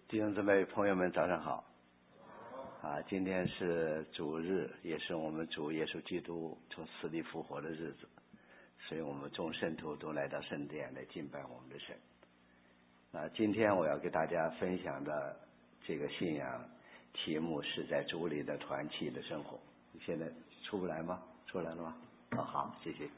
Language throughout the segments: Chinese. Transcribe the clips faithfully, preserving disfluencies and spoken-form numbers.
弟兄姊妹朋友们早上好啊！今天是主日，也是我们主耶稣基督从死里复活的日子，所以我们众圣徒都来到圣殿来敬拜我们的神。啊，今天我要给大家分享的这个信仰题目是在主里的团契的生活。你现在出不来吗？出来了吗？哦，好，谢谢。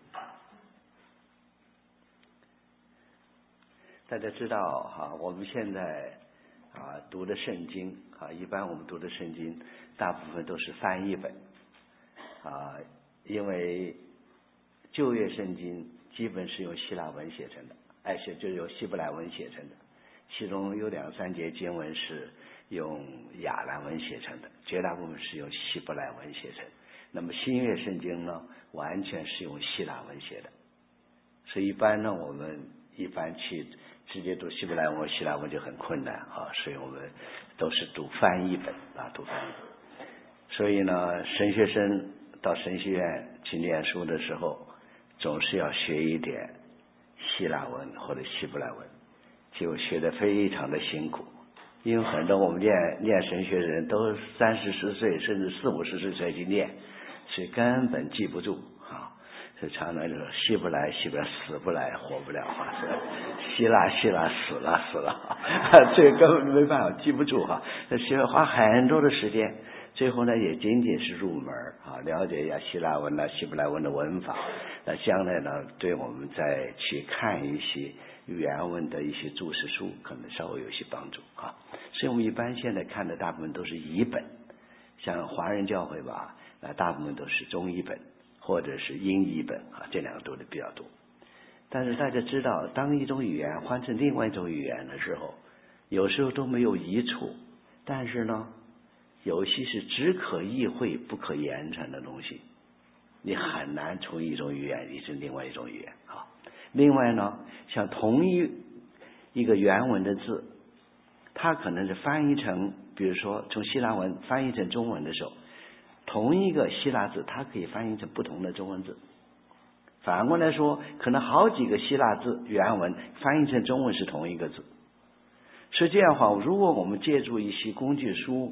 大家知道哈、啊，我们现在啊读的圣经啊，一般我们读的圣经大部分都是翻译本啊，因为旧约圣经基本是用希腊文写成的，而且就是由希伯来文写成的，其中有两三节经文是用亚兰文写成的，绝大部分是用希伯来文写成。那么新约圣经呢，完全是用希腊文写的，所以一般呢，我们一般去直接读希伯来文、希腊文就很困难啊，所以我们都是读翻译本啊，读翻译本。所以呢，神学生到神学院去念书的时候，总是要学一点希腊文或者希伯来文，就学得非常的辛苦。因为很多我们念念神学的人都三四十岁甚至四五十岁才去念，所以根本记不住啊。所以常常就是希伯来希伯来死不来活不了啊，希腊希腊死了死了，这个根本没办法记不住哈。那需要花很多的时间，最后呢也仅仅是入门啊，了解一下希腊文啊希伯来文的文法，那将来呢对我们再去看一些原文的一些注释书可能稍微有些帮助啊。所以我们一般现在看的大部分都是译本，像华人教会吧，那大部分都是中译本或者是英译本啊，这两个读的比较多。但是大家知道，当一种语言换成另外一种语言的时候，有时候都没有益处，但是呢有些是只可意会不可言传的东西，你很难从一种语言译成另外一种语言啊。另外呢，像同一一个原文的字，它可能是翻译成，比如说从希腊文翻译成中文的时候，同一个希腊字它可以翻译成不同的中文字。反过来说，可能好几个希腊字原文翻译成中文是同一个字。所以这样的话，如果我们借助一些工具书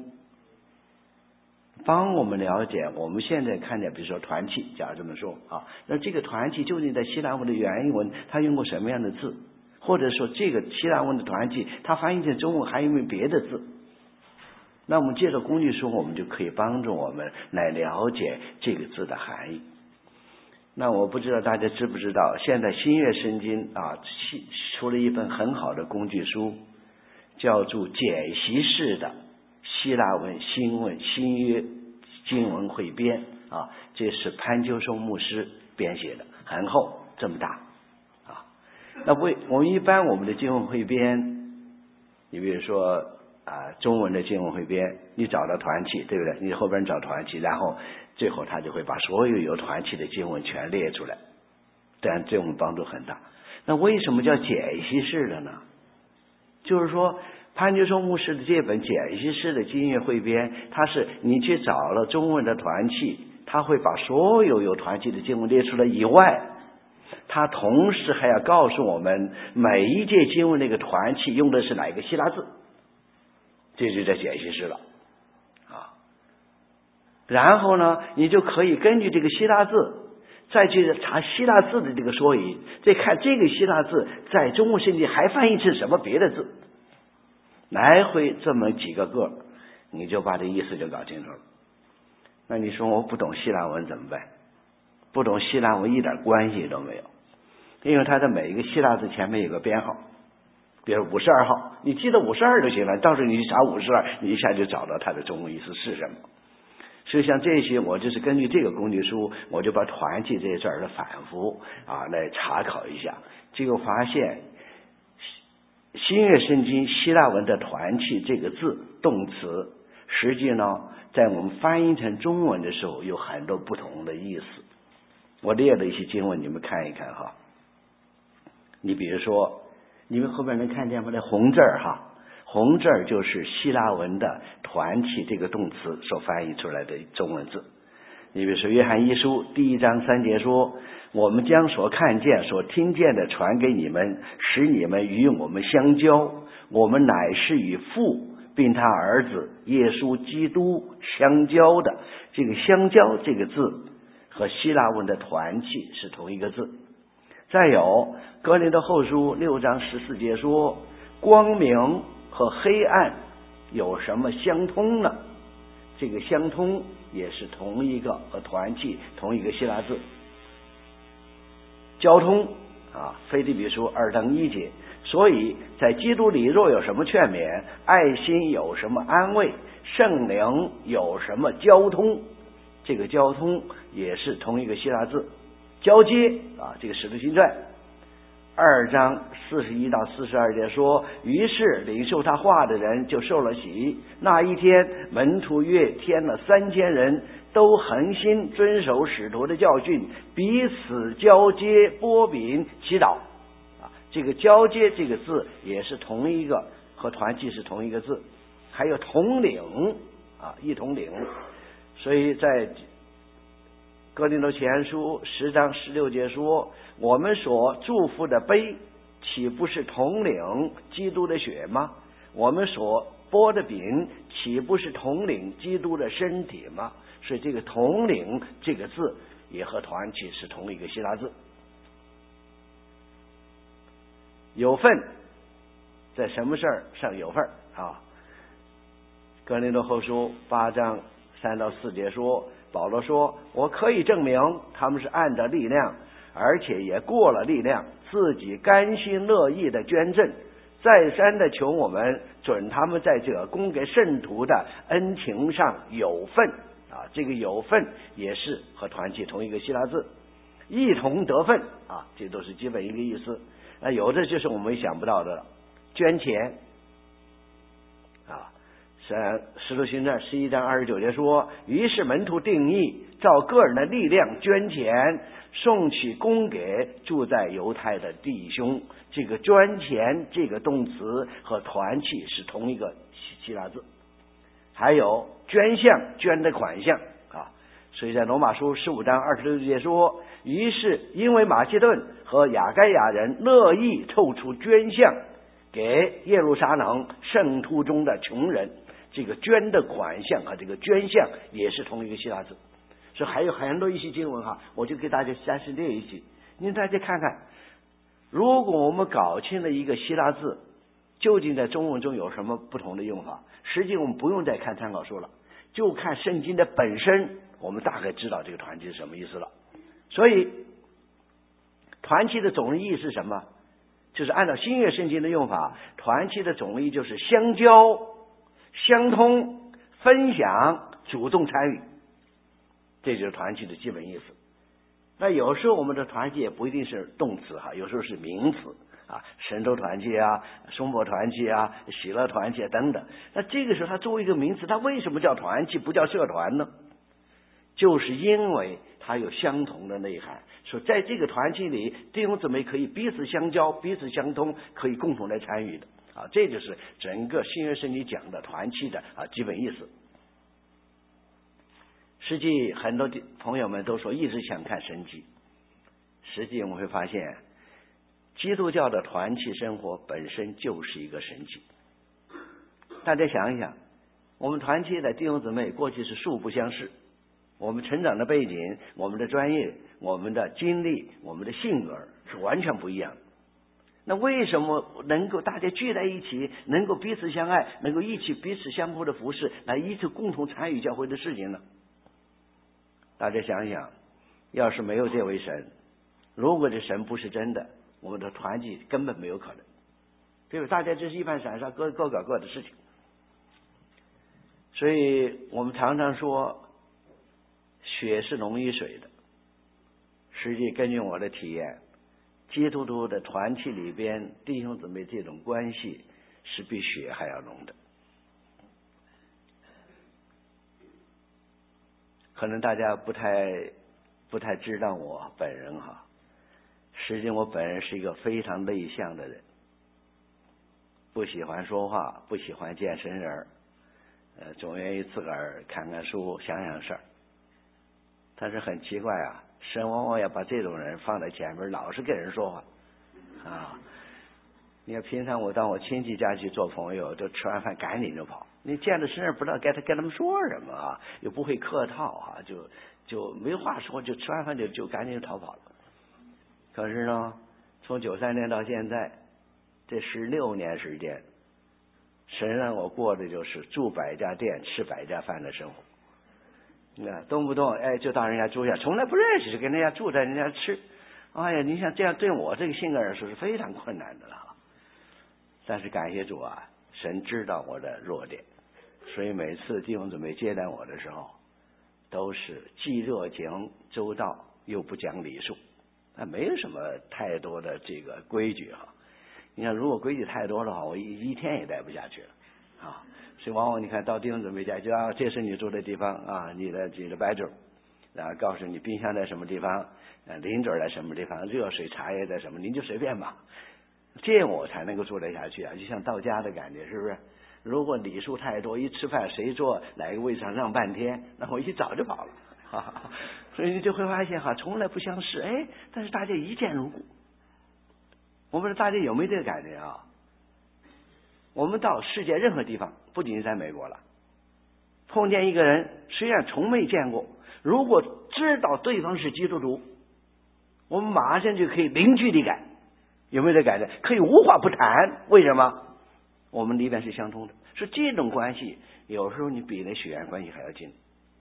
帮我们了解我们现在看见比如说团契，假如这么说啊，那这个团契究竟在希腊文的原文它用过什么样的字，或者说这个希腊文的团契它翻译成中文还有没有别的字，那我们借着工具书我们就可以帮助我们来了解这个字的含义。那我不知道大家知不知道，现在新约圣经啊出了一本很好的工具书，叫做解析式的希腊文新文新约经文汇编啊，这是潘秋松牧师编写的，很厚，这么大啊。那为我们一般我们的经文汇编，你比如说啊中文的经文汇编，你找到团契，对不对？你后边找团契，然后最后他就会把所有有团契的经文全列出来，这样对我们帮助很大。那为什么叫解析式的呢？就是说潘秋松牧师的这本解析式的经约汇编，它是你去找了中文的团契，他会把所有有团契的经文列出来以外，他同时还要告诉我们每一节经文那个团契用的是哪一个希腊字，这就叫解析式了啊。然后呢，你就可以根据这个希腊字再去查希腊字的这个缩影，再看这个希腊字在中文圣经还翻译成什么别的字，来回这么几个个，你就把这意思就搞清楚了。那你说我不懂希腊文怎么办？不懂希腊文一点关系都没有，因为它的每一个希腊字前面有个编号，比如五十二号，你记得五十二就行了，到时候你去查五十二，你一下就找到它的中文意思是什么。所以像这些，我就是根据这个工具书，我就把团契这些事儿的反复啊来查考一下，结果发现新约圣经希腊文的团契这个字动词，实际呢在我们翻译成中文的时候有很多不同的意思。我列了一些经文，你们看一看哈。你比如说，你们后面能看见吗？那红字儿哈，红字儿就是希腊文的团契这个动词所翻译出来的中文字。你比如说约翰一书第一章三节说， 我们将所看见、所听见的传给你们，使你们与我们相交。我们乃是与父并他儿子耶稣基督相交的。这个相交这个字和希腊文的团契是同一个字。再有哥林多后书六章十四节说，光明和黑暗有什么相通呢？这个相通也是同一个和团契同一个希腊字。交通啊，腓立比书二章一节，所以在基督里若有什么劝勉，爱心有什么安慰，圣灵有什么交通，这个交通也是同一个希腊字。交接啊，这个使徒行传二章四十一到四十二节说，于是领受他话的人就受了洗。那一天门徒约添了三千人，都恒心遵守使徒的教训，彼此交接擘饼祈祷啊，这个交接这个字也是同一个，和团契是同一个字。还有统领啊，一统领。所以在哥林多前书十章十六节说，我们所祝福的杯岂不是统领基督的血吗？我们所擘的饼岂不是统领基督的身体吗？所以这个统领这个字也和团契是同一个希腊字。有份，在什么事儿上有份啊？哥林多后书八章三到四节说，保罗说，我可以证明他们是按着力量，而且也过了力量，自己甘心乐意的捐赠，再三的求我们准他们在这供给圣徒的恩情上有份啊，这个有份也是和团契同一个希腊字。一同得份啊，这都是基本一个意思。那有的就是我们想不到的，捐钱啊。使徒行传十一章二十九节说，于是门徒定义照个人的力量捐钱，送去供给住在犹太的弟兄。这个捐钱这个动词和团契是同一个希腊字。还有捐项，捐的款项啊，所以在罗马书十五章二十六节说，于是因为马其顿和亚该亚人乐意凑出捐项给耶路撒冷圣徒中的穷人，这个捐的款项和这个捐项也是同一个希腊字。所以还有很多一些经文哈，我就给大家详细列一些，您大家看看，如果我们搞清了一个希腊字究竟在中文中有什么不同的用法，实际我们不用再看参考书了，就看圣经的本身，我们大概知道这个团契是什么意思了。所以团契的总意是什么？就是按照新约圣经的用法，团契的总意就是相交、相通、分享、主动参与，这就是团契的基本意思。那有时候我们的团契也不一定是动词哈，有时候是名词啊，神州团契啊、松柏团契啊、喜乐团契啊等等。那这个时候它作为一个名词，它为什么叫团契不叫社团呢？就是因为它有相同的内涵，说在这个团契里，弟兄姊妹可以彼此相交、彼此相通，可以共同来参与的啊，这就是整个新约圣经讲的团契的啊基本意思。实际很多朋友们都说一直想看神迹，实际我们会发现，基督教的团契生活本身就是一个神迹。大家想一想，我们团契的弟兄姊妹过去是素不相识，我们成长的背景、我们的专业、我们的经历、我们的性格是完全不一样的。那为什么能够大家聚在一起，能够彼此相爱，能够一起彼此相互的服侍，来一起共同参与教会的事情呢？大家想想，要是没有这位神，如果这神不是真的，我们的团契根本没有可能，对吧？大家这是一盘散沙，各各搞各的事情。所以我们常常说血是浓于水的，实际根据我的体验，基督徒的团契里边弟兄姊妹这种关系是比血还要浓的。可能大家不太不太知道我本人哈，实际我本人是一个非常内向的人，不喜欢说话，不喜欢见神人，呃，总愿意自个儿看看书，想想事儿。但是很奇怪啊， 神往往要把这种人放在前面，老是跟人说话啊。你看平常我到我亲戚家去做朋友，就吃完饭赶紧就跑。你见了生日不知道该他跟他们说什么啊，又不会客套啊，就就没话说，就吃完饭就就赶紧就逃跑了。可是呢，从九三年到现在这十六年时间，神让我过的就是住百家店、吃百家饭的生活。那动不动哎就到人家住下，从来不认识，就跟人家住在人家吃。哎呀，你想这样对我这个性格人说是非常困难的了。但是感谢主啊，神知道我的弱点，所以每次弟兄姊妹接待我的时候，都是既热情周到又不讲礼数，那没有什么太多的这个规矩哈。你看，如果规矩太多的话，我一一天也待不下去了啊。所以往往你看到弟兄姊妹家，就啊，这是你住的地方啊，你的你的 bedroom， 然后告诉你冰箱在什么地方，零嘴在什么地方，热水茶叶在什么，您就随便吧。这样我才能够做得下去啊，就像到家的感觉，是不是？如果礼数太多，一吃饭谁坐哪个位置上让半天，那我一早就跑了。哈哈，所以你就会发现哈，从来不相识，哎，但是大家一见如故。我不知道大家有没有这个感觉啊？我们到世界任何地方，不仅是在美国了，碰见一个人，虽然从没见过，如果知道对方是基督徒，我们马上就可以零距离感。有没有这感觉？可以无话不谈，为什么？我们里边是相通的，是这种关系，有时候你比那血缘关系还要近。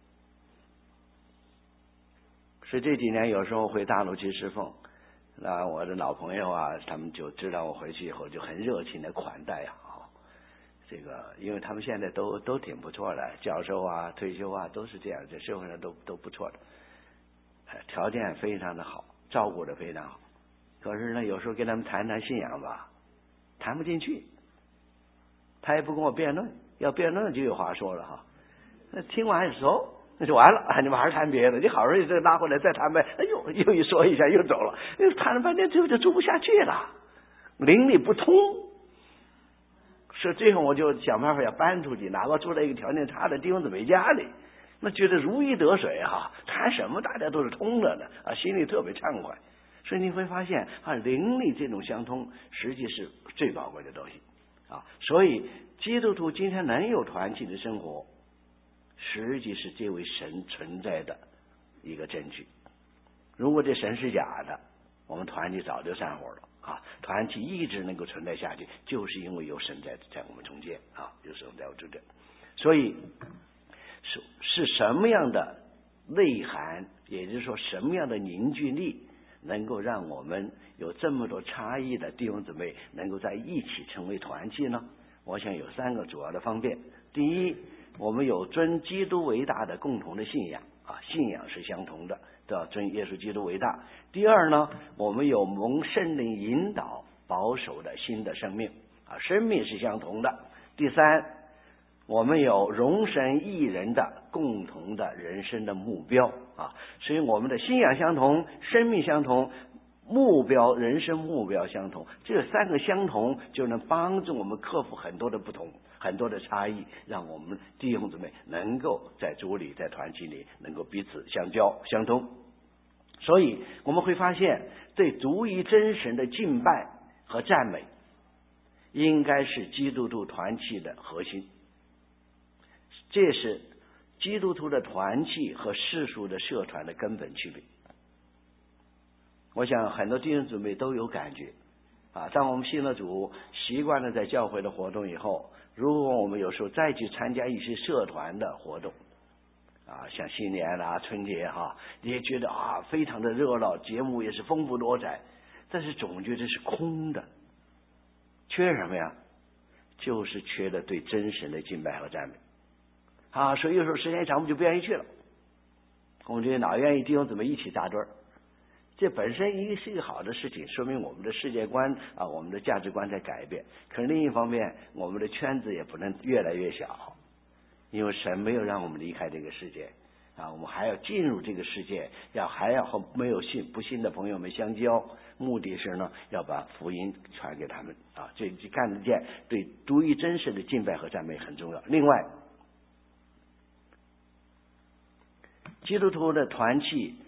所以这几年有时候回大陆去侍奉，那我的老朋友啊，他们就知道我回去以后就很热情的款待啊。这个，因为他们现在都都挺不错的，教授啊、退休啊，都是这样，在社会上都都不错的，条件非常的好，照顾的非常好。可是呢，有时候跟他们谈谈信仰吧，谈不进去，他也不跟我辩论，要辩论就有话说了哈。那听完熟，那就完了，你们还是谈别的。你好容易再拉回来再谈呗，哎呦，又一说一下又走了，谈了半天最后就住不下去了，邻里不通。所以最后我就想办法要搬出去，哪怕住在一个条件差的弟兄姊妹家里，那觉得如鱼得水哈，谈什么大家都是通着的啊，心里特别畅快。所以你会发现啊，邻里这种相通，实际是最宝贵的东西啊。所以基督徒今天能有团契的生活，实际是这位神存在的一个证据。如果这神是假的，我们团契早就散伙了啊。团契一直能够存在下去，就是因为有神在在我们中间啊，有神在我们中间。所以是是什么样的内涵，也就是说什么样的凝聚力，能够让我们有这么多差异的弟兄姊妹能够在一起成为团契呢？我想有三个主要的方面。第一，我们有尊基督为大的共同的信仰啊，信仰是相同的，都要尊耶稣基督为大。第二呢，我们有蒙圣灵引导保守的新的生命啊，生命是相同的。第三，我们有荣神益人的共同的人生的目标啊，所以我们的信仰相同，生命相同，目标人生目标相同，这三个相同就能帮助我们克服很多的不同，很多的差异，让我们弟兄姊妹能够在主里在团契里能够彼此相交相通。所以我们会发现，对独一真神的敬拜和赞美应该是基督徒团契的核心。这是基督徒的团契和世俗的社团的根本区别。我想很多弟兄姊妹都有感觉啊，当我们信了主，习惯了在教会的活动以后，如果我们有时候再去参加一些社团的活动啊，像新年啊、春节哈、啊，你也觉得啊非常的热闹，节目也是丰富多彩，但是总觉得是空的，缺什么呀？就是缺了对真神的敬拜和赞美啊，所以有时候时间一长我们就不愿意去了，我们就哪愿意弟兄姊妹一起扎堆儿。这本身一是一个好的事情，说明我们的世界观啊，我们的价值观在改变。可是另一方面，我们的圈子也不能越来越小，因为神没有让我们离开这个世界啊，我们还要进入这个世界，要还要和没有信不信的朋友们相交，目的是呢要把福音传给他们啊，这就看得见对独一真实的敬拜和赞美很重要。另外，基督徒的团契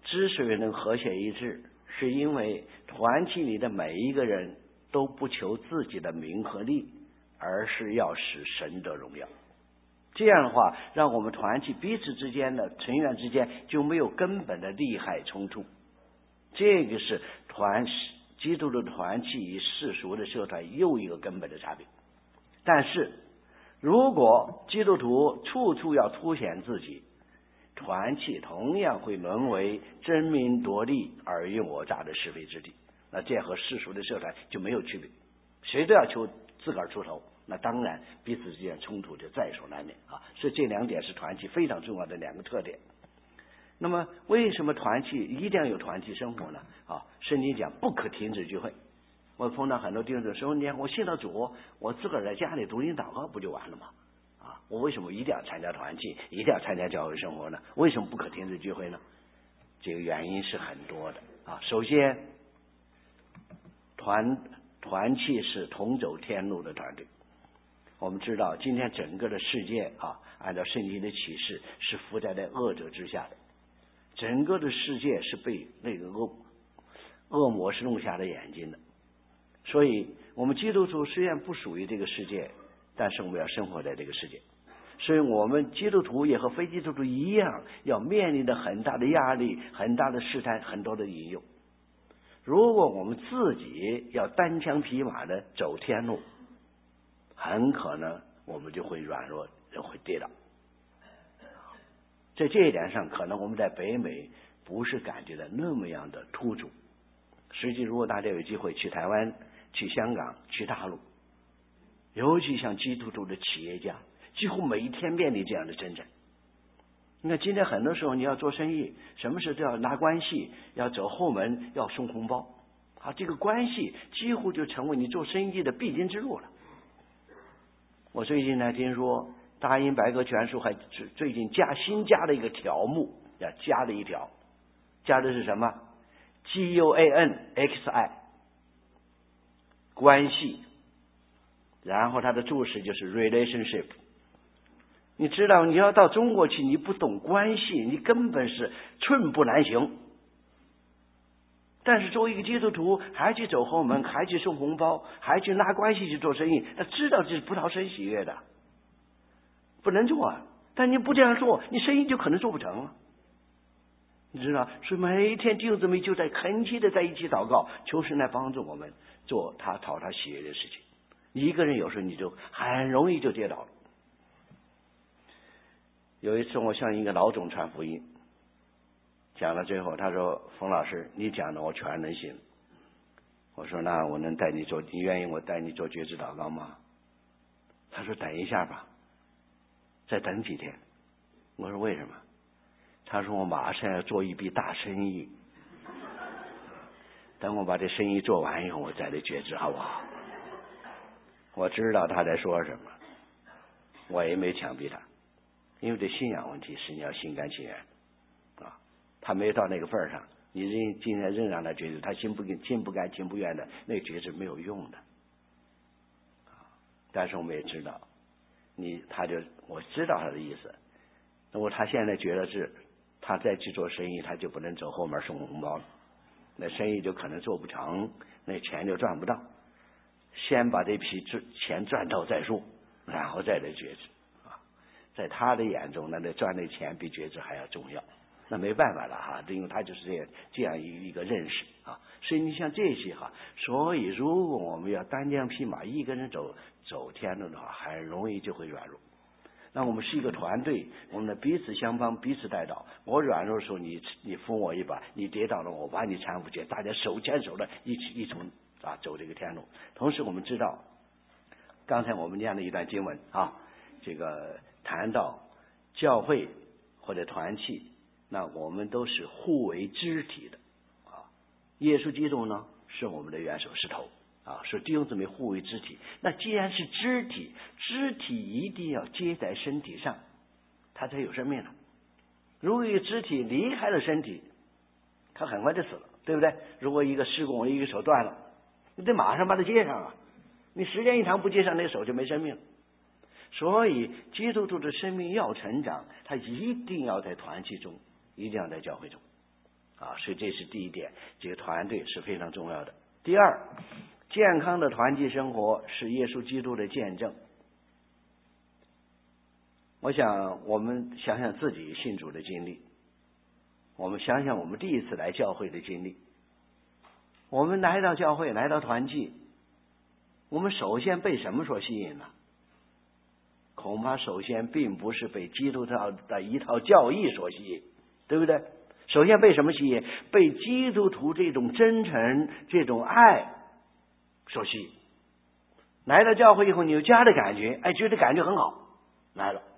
之所以能和谐一致，是因为团契里的每一个人都不求自己的名和利，而是要使神得荣耀。这样的话，让我们团契彼此之间的成员之间就没有根本的利害冲突。这个是团基督的团契与世俗的社团又一个根本的差别。但是如果基督徒处处要凸显自己，团契同样会沦为争名夺利、尔虞我诈的是非之地。那这和世俗的社团就没有区别，谁都要求自个儿出头，那当然彼此之间冲突就在所难免啊。所以这两点是团契非常重要的两个特点。那么为什么团契一定要有团契生活呢？啊，圣经讲不可停止聚会。我碰到很多弟兄说，你看我信了主，我自个儿在家里读经祷告不就完了吗？啊，我为什么一定要参加团契，一定要参加教会生活呢？为什么不可停止聚会呢？这个原因是很多的啊。首先，团团契是同走天路的团队。我们知道，今天整个的世界啊，按照圣经的启示，是伏在在恶者之下的。整个的世界是被那个恶恶魔是弄瞎了眼睛的。所以我们基督徒虽然不属于这个世界，但是我们要生活在这个世界。所以我们基督徒也和非基督徒一样，要面临着很大的压力、很大的试探、很多的引诱。如果我们自己要单枪匹马的走天路，很可能我们就会软弱，就会跌倒。在这一点上，可能我们在北美不是感觉到那么样的突出。实际如果大家有机会去台湾、去香港、去大陆，尤其像基督徒的企业家，几乎每一天面临这样的征战。你看今天很多时候你要做生意，什么事都要拿关系，要走后门，要送红包啊，这个关系几乎就成为你做生意的必经之路了。我最近还听说大英百科全书还最近加新加了一个条目，要加了一条，加的是什么 G U A N X I 关系，然后它的注释就是 relationship。 你知道你要到中国去，你不懂关系，你根本是寸步难行。但是作为一个基督徒，还去走后门，还去送红包，还去拿关系去做生意，他知道这是不讨神喜悦的，不能做啊。但你不这样做，你生意就可能做不成了。你知道，所以每一天弟兄姊妹就在恳切的在一起祷告，求神来帮助我们做他讨他喜悦的事情。你一个人有时候你就很容易就跌倒了。有一次我向一个老总传福音，讲到最后他说，冯老师你讲的我全能信。我说那我能带你做，你愿意我带你做觉知祷告吗？他说等一下吧，再等几天。我说为什么？他说我马上要做一笔大生意，等我把这生意做完以后我再来觉知好不好？我知道他在说什么，我也没强逼他，因为这信仰问题是你要心甘情愿啊。他没到那个份上，你仍今天仍让他觉知，他心不心不甘情不愿的，那个觉知没有用的。但是我们也知道，你他就我知道他的意思。那么他现在觉得是，他再去做生意，他就不能走后门送红包了，那生意就可能做不成，那钱就赚不到。先把这批钱赚到再说，然后再来觉知啊。在他的眼中，那那赚那钱比觉知还要重要。那没办法了哈，因为他就是这样这样一个认识啊。所以你像这些哈，所以如果我们要单枪匹马一个人走走天路的话，很容易就会软弱。那我们是一个团队，我们彼此相帮，彼此带导。我软弱的时候，你你扶我一把；你跌倒了，我把你搀扶起来，大家手牵手的一起一同啊走这个天路。同时，我们知道，刚才我们念了一段经文啊，这个谈到教会或者团契，那我们都是互为肢体的啊。耶稣基督呢，是我们的元首，是头。啊，说弟兄姊妹互为肢体。那既然是肢体，肢体一定要接在身体上，它才有生命了。如果一个肢体离开了身体，它很快就死了，对不对？如果一个施工一个手断了，你得马上把它接上啊！你时间一长不接上，那个手就没生命了。所以基督徒的生命要成长，他一定要在团契中，一定要在教会中啊，所以这是第一点，这个团队是非常重要的。第二，健康的团体生活是耶稣基督的见证。我想我们想想自己信主的经历，我们想想我们第一次来教会的经历。我们来到教会，来到团契，我们首先被什么所吸引呢？恐怕首先并不是被基督教的一套教义所吸引，对不对？首先被什么吸引？被基督徒这种真诚、这种爱所吸引。来到教会以后，你有家的感觉，哎，觉得感觉很好，来了。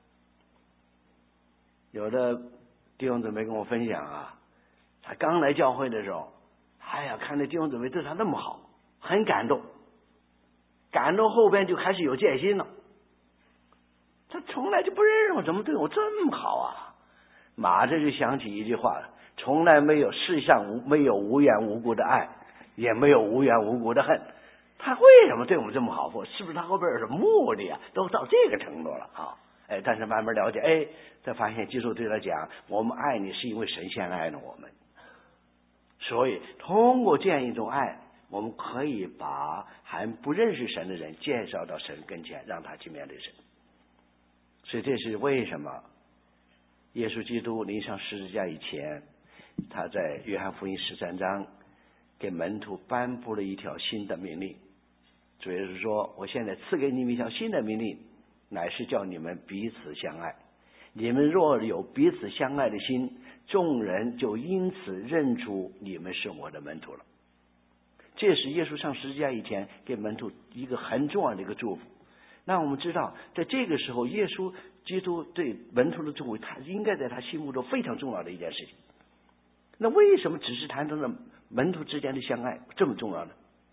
有的弟兄姊妹跟我分享啊，他刚来教会的时候，哎呀，看着弟兄姊妹对他那么好，很感动，感动后边就开始有戒心了。他从来就不认识我，怎么对我这么好啊？马上就想起一句话了：从来没有世上无没有无缘无故的爱，也没有无缘无故的恨。他为什么对我们这么好？是不是他后边有什么目的啊？都到这个程度了啊！哎，但是慢慢了解，哎，才发现基督对他讲，我们爱你是因为神先爱了我们。所以通过这样一种爱，我们可以把还不认识神的人介绍到神跟前，让他去面对神。所以这是为什么耶稣基督临上十字架以前，他在约翰福音十三章给门徒颁布了一条新的命令。主耶稣说，我现在赐给你们一条新的命令，乃是叫你们彼此相爱。你们若有彼此相爱的心，众人就因此认出你们是我的门徒了。这是耶稣上十字架以前给门徒一个很重要的一个祝福。那我们知道，在这个时候，耶稣基督对门徒的祝福，他应该在他心目中非常重要的一件事情。那为什么只是谈到了门徒之间的相爱这么重要呢？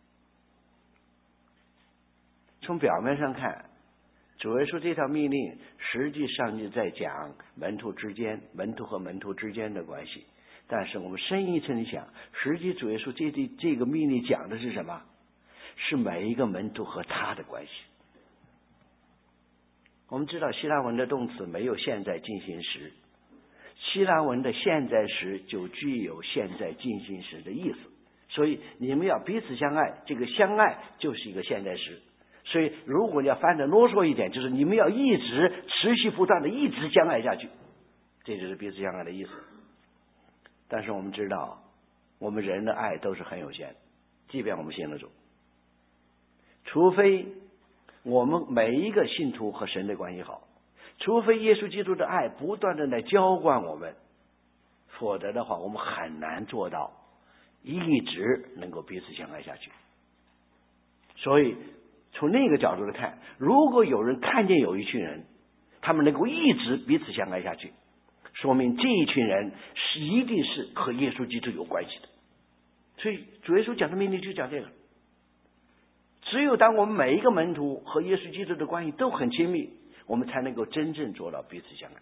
从表面上看，主耶稣这条命令实际上就在讲门徒之间、门徒和门徒之间的关系。但是我们深一层的想，实际主耶稣这这这个命令讲的是什么？是每一个门徒和他的关系。我们知道希腊文的动词没有现在进行时，希腊文的现在时就具有现在进行时的意思，所以你们要彼此相爱，这个相爱就是一个现在时。所以如果你要翻得啰嗦一点，就是你们要一直持续不断的一直相爱下去，这就是彼此相爱的意思。但是我们知道，我们人的爱都是很有限的，即便我们信了主，除非我们每一个信徒和神的关系好，除非耶稣基督的爱不断的来浇灌我们，否则的话我们很难做到一直能够彼此相爱下去。所以从那个角度来看，如果有人看见有一群人他们能够一直彼此相爱下去，说明这一群人是一定是和耶稣基督有关系的。所以主耶稣讲的命令就讲这个，只有当我们每一个门徒和耶稣基督的关系都很亲密，我们才能够真正做到彼此相爱。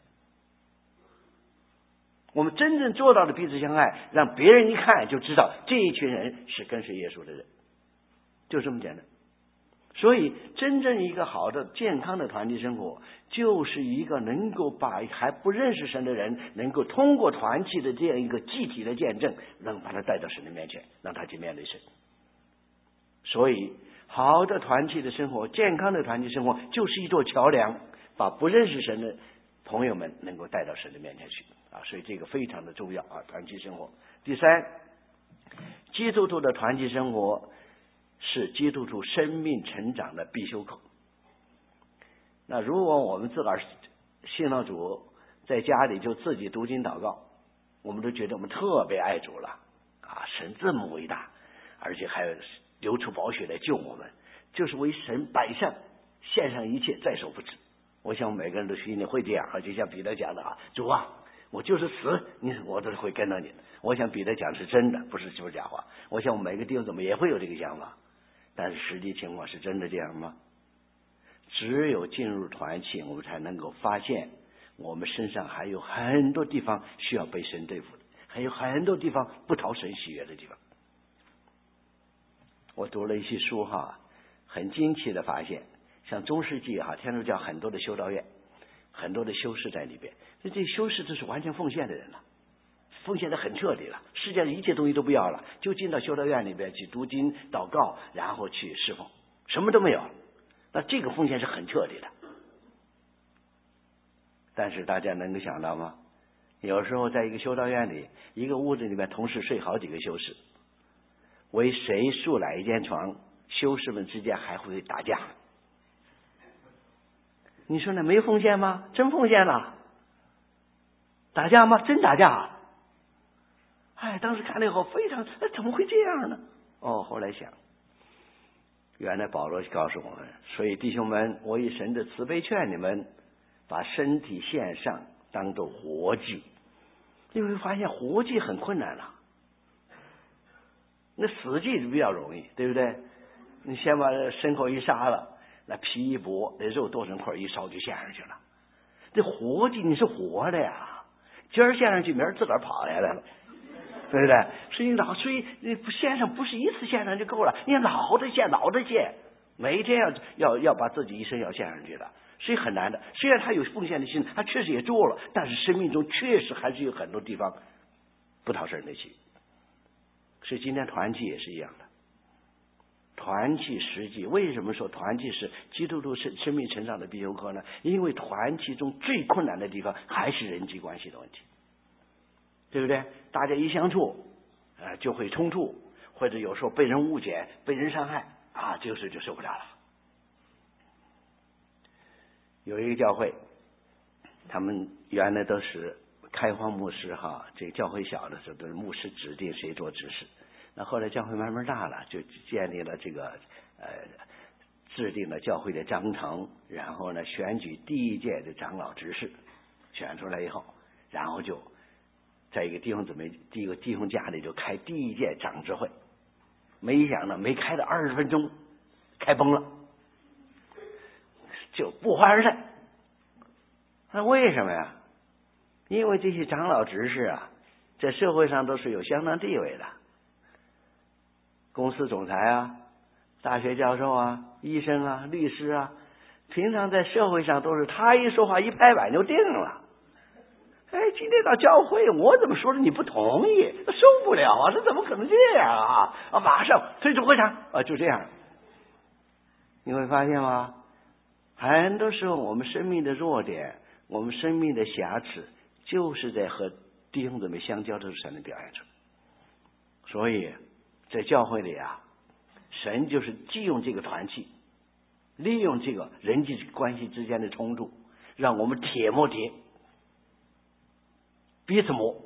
我们真正做到的彼此相爱，让别人一看就知道这一群人是跟随耶稣的人，就这么简单。所以真正一个好的健康的团体生活，就是一个能够把还不认识神的人能够通过团契的这样一个具体的见证，能把他带到神的面前，让他去面对神。所以好的团契的生活，健康的团契生活，就是一座桥梁，把不认识神的朋友们能够带到神的面前去啊！所以这个非常的重要啊，团契生活。第三，基督徒的团契生活是基督徒生命成长的必修课。那如果我们自个儿信了主，在家里就自己读经祷告，我们都觉得我们特别爱主了啊！神这么伟大，而且还流出宝血来救我们，就是为神摆上献上一切，在所不辞。我想每个人都心里会这样啊，就像彼得讲的啊，主啊，我就是死，你我都会跟着你的。我想彼得讲是真的，不是就是假话。我想我们每个弟兄姊妹也会有这个想法，但是实际情况是真的这样吗？只有进入团契，我们才能够发现我们身上还有很多地方需要被神对付的，还有很多地方不讨神喜悦的地方。我读了一些书哈，很惊奇的发现，像中世纪哈，天主教很多的修道院，很多的修士在里边，那这修士都是完全奉献的人了， 奉献的很彻底了，世界上一切东西都不要了，就进到修道院里边去读经祷告，然后去侍奉，什么都没有。那这个奉献是很彻底的。但是大家能够想到吗？有时候在一个修道院里，一个屋子里面同时睡好几个修士，为谁宿来一间床，修士们之间还会打架。你说那没奉献吗？真奉献了。打架吗？真打架。哎，当时看了以后非常，哎，怎么会这样呢？哦，后来想，原来保罗告诉我们，所以弟兄们，我以神的慈悲劝你们，把身体献上，当作活祭。你会发现活祭很困难了，那死祭比较容易，对不对？你先把牲口一杀了，那皮一剥，那肉剁成块一烧就献上去了。这活祭你是活的呀，今儿献上去，明儿自个儿跑下来了，对不对？所以你老所以你献上不是一次献上就够了，你老的献老的献，每一天要要要把自己一生要献上去的。所以很难的，虽然他有奉献的心，他确实也做了，但是生命中确实还是有很多地方不讨神的喜。所以今天团契也是一样的，团契实际为什么说团契是基督徒生生命成长的必修课呢？因为团契中最困难的地方还是人际关系的问题，对不对？大家一相处，呃，就会冲突，或者有时候被人误解、被人伤害啊，这个时候就受不了了。有一个教会，他们原来都是开荒牧师哈，这个教会小的时候都是牧师指定谁做执事。那后来教会慢慢大了，就建立了这个呃，制定了教会的章程，然后呢选举第一届的长老执事，选出来以后，然后就在一个弟兄姊妹第一个弟兄家里就开第一届长执会，没想到没开了二十分钟，开崩了。就不欢而散。那为什么呀？因为这些长老执事啊，在社会上都是有相当地位的，公司总裁啊，大学教授啊，医生啊，律师啊，平常在社会上都是他一说话一拍板就定了。哎，今天到教会，我怎么说的你不同意，受不了啊！这怎么可能这样啊？啊，马上退出会场啊！就这样，你会发现吗？很多时候我们生命的弱点，我们生命的瑕疵，就是在和弟兄姊妹相交的时候才能表现出。所以在教会里啊，神就是既用这个团契，利用这个人际关系之间的冲突，让我们铁磨铁，彼此磨，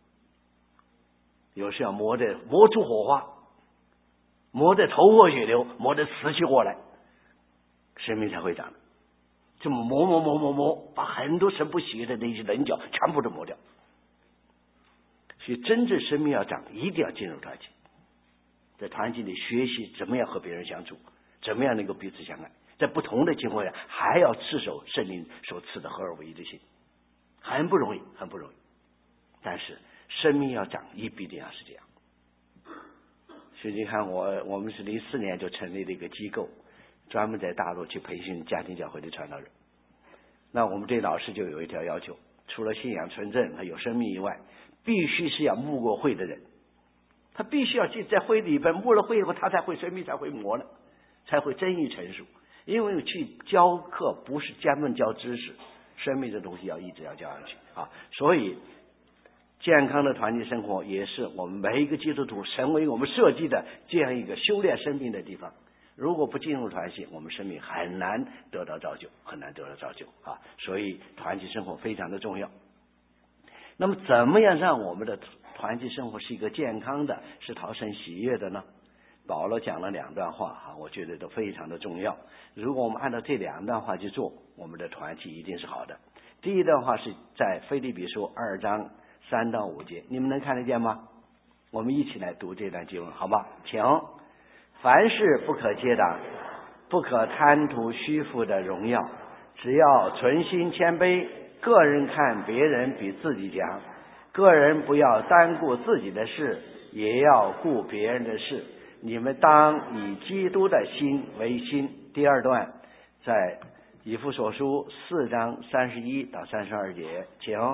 有时要磨得磨出火花，磨得头破血流，磨得死去活来，生命才会长。这么磨磨磨磨磨，把很多神不喜悦的那些棱角全部都磨掉。所以真正生命要长，一定要进入团契，在团契里学习怎么样和别人相处，怎么样能够彼此相爱，在不同的情况下还要持守圣灵所赐的合而为一的心，很不容易，很不容易。但是生命要长，一必定要是这样。所以你看我，我们是零四年就成立了一个机构，专门在大陆去培训家庭教会的传道人。那我们这老师就有一条要求，除了信仰纯正、他有生命以外，必须是要牧过会的人。他必须要进在会里边牧了会以后，他才会生命才会磨呢，才会真义成熟。因为去教课不是专门教知识，生命的东西要一直要教上去啊。所以健康的团体生活也是我们每一个基督徒成为我们设计的这样一个修炼生命的地方。如果不进入团契，我们生命很难得到造就，很难得到造就啊！所以团契生活非常的重要。那么怎么样让我们的团契生活是一个健康的，是讨神喜悦的呢？保罗讲了两段话啊，我觉得都非常的重要。如果我们按照这两段话去做，我们的团契一定是好的。第一段话是在腓立比书二章三到五节，你们能看得见吗？我们一起来读这段经文，好吧？请。凡事不可结党，不可贪图虚浮的荣耀，只要存心谦卑，个人看别人比自己强，个人不要单顾自己的事，也要顾别人的事。你们当以基督的心为心。第二段在以弗所书四章三十一到三十二节，请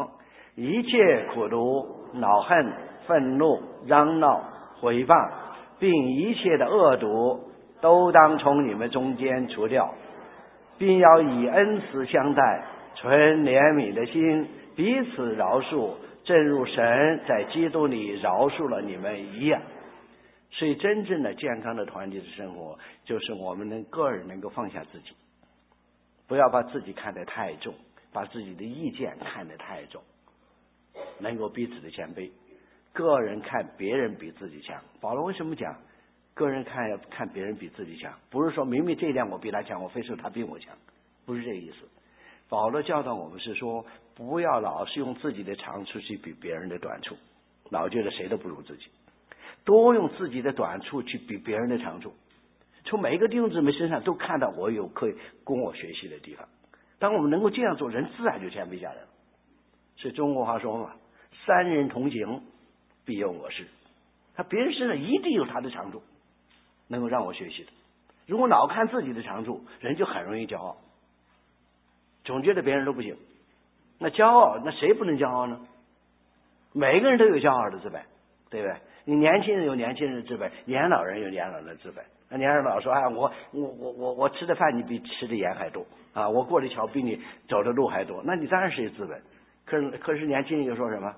一切苦毒、恼恨、愤怒、嚷闹、毁谤，并一切的恶毒，都当从你们中间除掉，并要以恩慈相待，存怜悯的心，彼此饶恕，正如神在基督里饶恕了你们一样。所以真正的健康的团结的生活，就是我们能个人能够放下自己，不要把自己看得太重，把自己的意见看得太重，能够彼此的谦卑，个人看别人比自己强。保罗为什么讲个人看要看别人比自己强？不是说明明这一点我比他强，我非说他比我强，不是这个意思。保罗教导我们是说，不要老是用自己的长处去比别人的短处，老觉得谁都不如自己，多用自己的短处去比别人的长处，从每一个弟兄姊妹身上都看到我有可以供我学习的地方。当我们能够这样做，人自然就谦卑下来了。所以中国话说嘛，三人同行必有我师，他别人身上一定有他的长处能够让我学习的。如果老看自己的长处，人就很容易骄傲，总觉得别人都不行。那骄傲，那谁不能骄傲呢？每个人都有骄傲的资本，对不对？你年轻人有年轻人的资本，年老人有年老人的资本。那年老说啊，我我我我我吃的饭你比吃的盐还多啊，我过的桥比你走的路还多，那你当然是有资本。可是可是年轻人又说什么？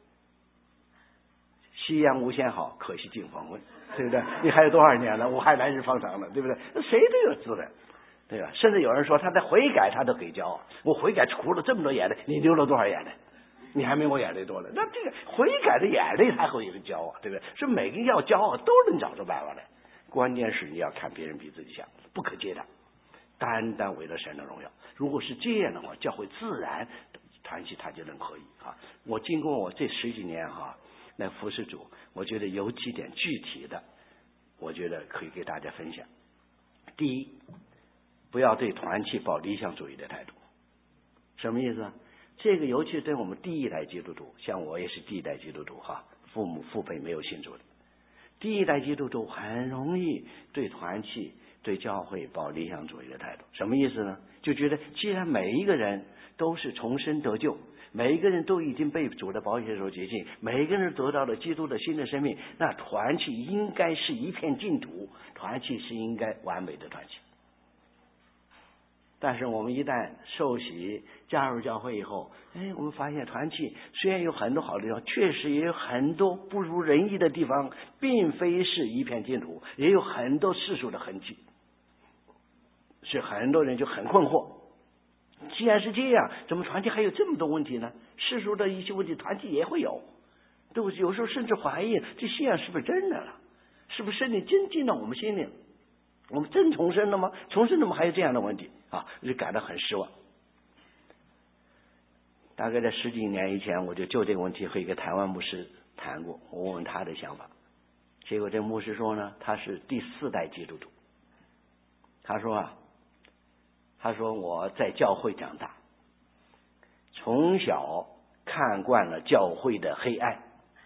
夕阳无限好，可惜尽黄昏，对不对？你还有多少年呢？我还来日方长呢，对不对？那谁都有资本，对吧？甚至有人说他在悔改，他都可以骄傲。我悔改哭了这么多眼泪，你流了多少眼泪？你还没我眼泪多了。那这个悔改的眼泪才会有个骄傲，对不对？是每个人要骄傲都能找出办法来，关键是你要看别人比自己强，不可接纳，单单为了神的荣耀。如果是这样的话，教会自然团契它就能可以啊。我经过我这十几年哈、啊、来服侍主，我觉得有几点具体的，我觉得可以给大家分享。第一，不要对团契抱理想主义的态度。什么意思啊？这个尤其是对我们第一代基督徒，像我也是第一代基督徒哈，父母父辈没有信主的，第一代基督徒很容易对团契对教会抱理想主义的态度。什么意思呢？就觉得既然每一个人都是重生得救，每一个人都已经被主的宝血所洁净，每一个人得到了基督的新的生命，那团契应该是一片净土，团契是应该完美的团契。但是我们一旦受洗加入教会以后，哎，我们发现团契虽然有很多好的地方，确实也有很多不如人意的地方，并非是一片净土，也有很多世俗的痕迹，是很多人就很困惑。既然是这样，怎么团契还有这么多问题呢？世俗的一些问题，团契也会有，都有时候甚至怀疑这信仰是不是真的了，是不是圣灵真进到我们心里了？我们真重生了吗？重生了吗？还有这样的问题啊，就感到很失望。大概在十几年以前，我就就这个问题和一个台湾牧师谈过，我问问他的想法。结果这牧师说呢，他是第四代基督徒。他说啊，他说我在教会长大，从小看惯了教会的黑暗，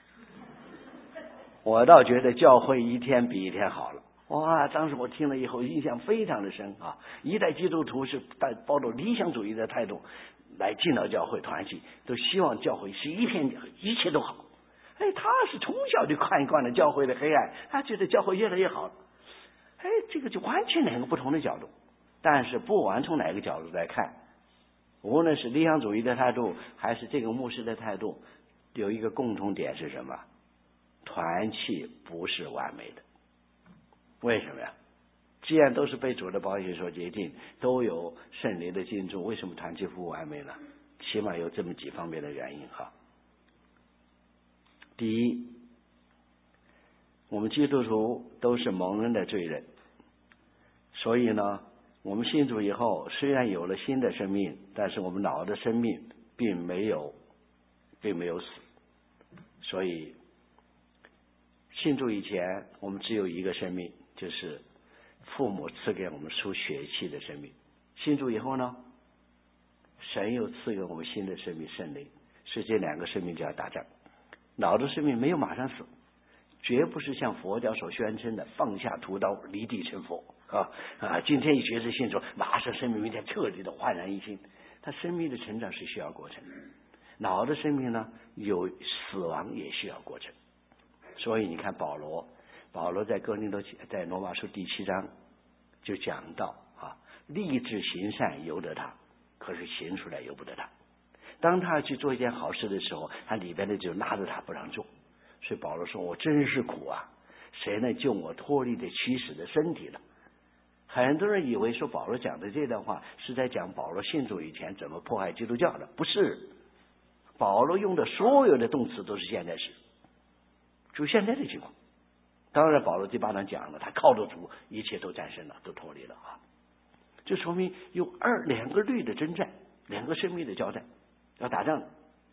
我倒觉得教会一天比一天好了。哇！当时我听了以后，印象非常的深啊！一代基督徒是带抱着理想主义的态度来进到教会团契，都希望教会是一片一切都好。哎，他是从小就看惯了教会的黑暗，他觉得教会越来越好了。哎，这个就完全两个不同的角度。但是不管从哪个角度来看，无论是理想主义的态度，还是这个牧师的态度，有一个共同点是什么？团契不是完美的。为什么呀？既然都是被主的宝血所洁净，都有圣灵的进驻，为什么团契不完美呢？起码有这么几方面的原因哈。第一，我们基督徒都是蒙恩的罪人，所以呢，我们信主以后，虽然有了新的生命，但是我们老的生命并没有并没有死。所以信主以前，我们只有一个生命，就是父母赐给我们属血气的生命。信主以后呢，神又赐给我们新的生命，圣灵，所以这两个生命就要打仗。老的生命没有马上死，绝不是像佛教所宣称的放下屠刀离地成佛啊啊！今天一学是信主，马上生命明天彻底的焕然一新。他生命的成长是需要过程的。 老的生命呢，有死亡也需要过程。所以你看保罗，保罗在哥林多在罗马书第七章就讲到啊，立志行善由得他，可是行出来由不得他。当他去做一件好事的时候，他里边的就拉着他不让做。所以保罗说，我真是苦啊，谁能救我脱离这驱使的身体呢？很多人以为说保罗讲的这段话是在讲保罗信主以前怎么迫害基督教的，不是。保罗用的所有的动词都是现在时，就现在的情况。当然保罗第八章讲了，他靠着主一切都战胜了，都脱离了啊，就说明有二两个律的征战，两个生命的交战，要打仗。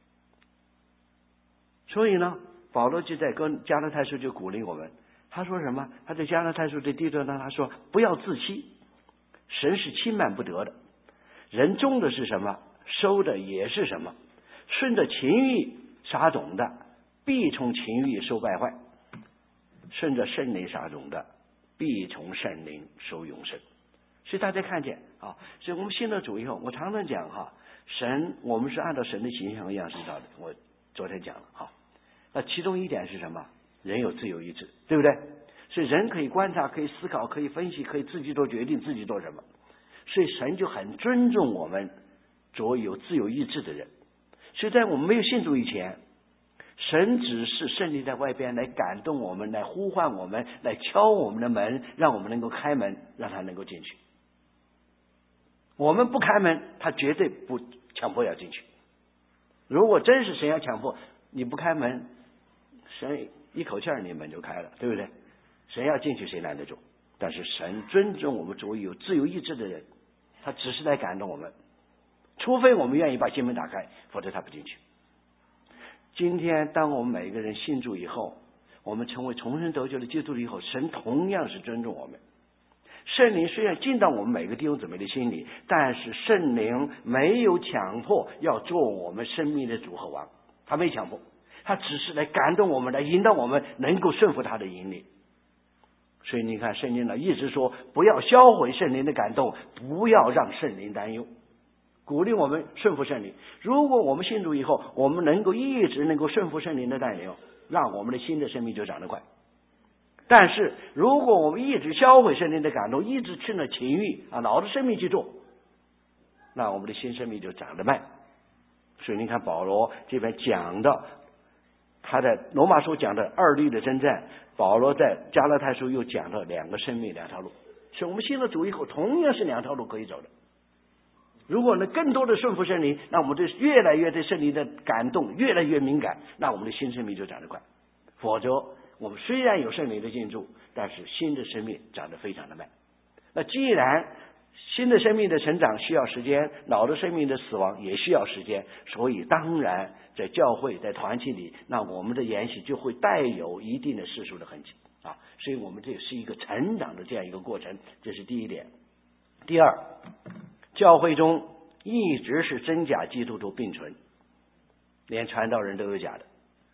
所以呢，保罗就在跟加拉太书就鼓励我们，他说什么？他在加拉太书的第六章他说，不要自欺，神是轻慢不得的，人种的是什么，收的也是什么，顺着情欲撒种的，必从情欲受败坏，顺着圣灵撒种的，必从圣灵收永生。所以大家看见啊，所以我们信了主以后，我常常讲哈，神我们是按照神的形象和样式造的，我昨天讲了哈。那其中一点是什么？人有自由意志，对不对？所以人可以观察，可以思考，可以分析，可以自己做决定，自己做什么。所以神就很尊重我们做有自由意志的人。所以在我们没有信主以前，神只是圣灵在外边来感动我们，来呼唤我们，来敲我们的门，让我们能够开门，让他能够进去。我们不开门，他绝对不强迫要进去。如果真是神要强迫你不开门，神一口气儿你门就开了，对不对？神要进去谁拦得住？但是神尊重我们作为有自由意志的人，他只是来感动我们，除非我们愿意把心门打开，否则他不进去。今天当我们每一个人信主以后，我们成为重生得救的基督徒以后，神同样是尊重我们。圣灵虽然进到我们每个弟兄姊妹的心里，但是圣灵没有强迫要做我们生命的主和王，他没强迫，他只是来感动我们，来引导我们能够顺服他的引领。所以你看圣经呢一直说，不要销毁圣灵的感动，不要让圣灵担忧，鼓励我们顺服圣灵。如果我们信主以后，我们能够一直能够顺服圣灵的带领，让我们的新的生命就长得快。但是如果我们一直销毁圣灵的感动，一直去了情欲啊，老的生命去做，那我们的新生命就长得慢。所以你看保罗这边讲到他在罗马书讲的二律的征战，保罗在加拉太书又讲到两个生命两条路。所以我们信了主以后，同样是两条路可以走的。如果呢更多的顺服圣灵，那我们对越来越对圣灵的感动越来越敏感，那我们的新生命就长得快。否则我们虽然有圣灵的进驻，但是新的生命长得非常的慢。那既然新的生命的成长需要时间，老的生命的死亡也需要时间，所以当然在教会在团体里，那我们的言行就会带有一定的世俗的痕迹啊。所以我们这是一个成长的这样一个过程，这是第一点。第二，教会中一直是真假基督徒并存，连传道人都有假的。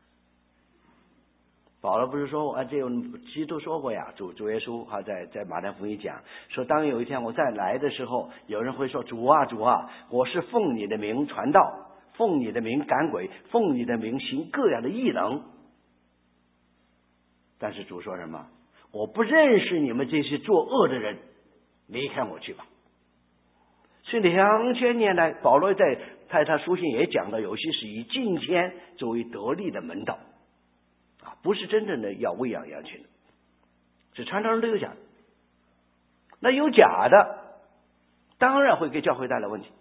保罗不是说啊，这有基督说过呀，主主耶稣哈在在马太福音讲说，当有一天我再来的时候，有人会说，主啊主啊，我是奉你的名传道，奉你的名赶鬼，奉你的名行各样的异能。但是主说什么？我不认识你们这些作恶的人，离开我去吧。所以两千年来，保罗在在他书信也讲到，有些是以敬虔作为得力的门道啊，不是真正的要喂养羊群的，是传道人都有假的。那有假的，当然会给教会带来问题。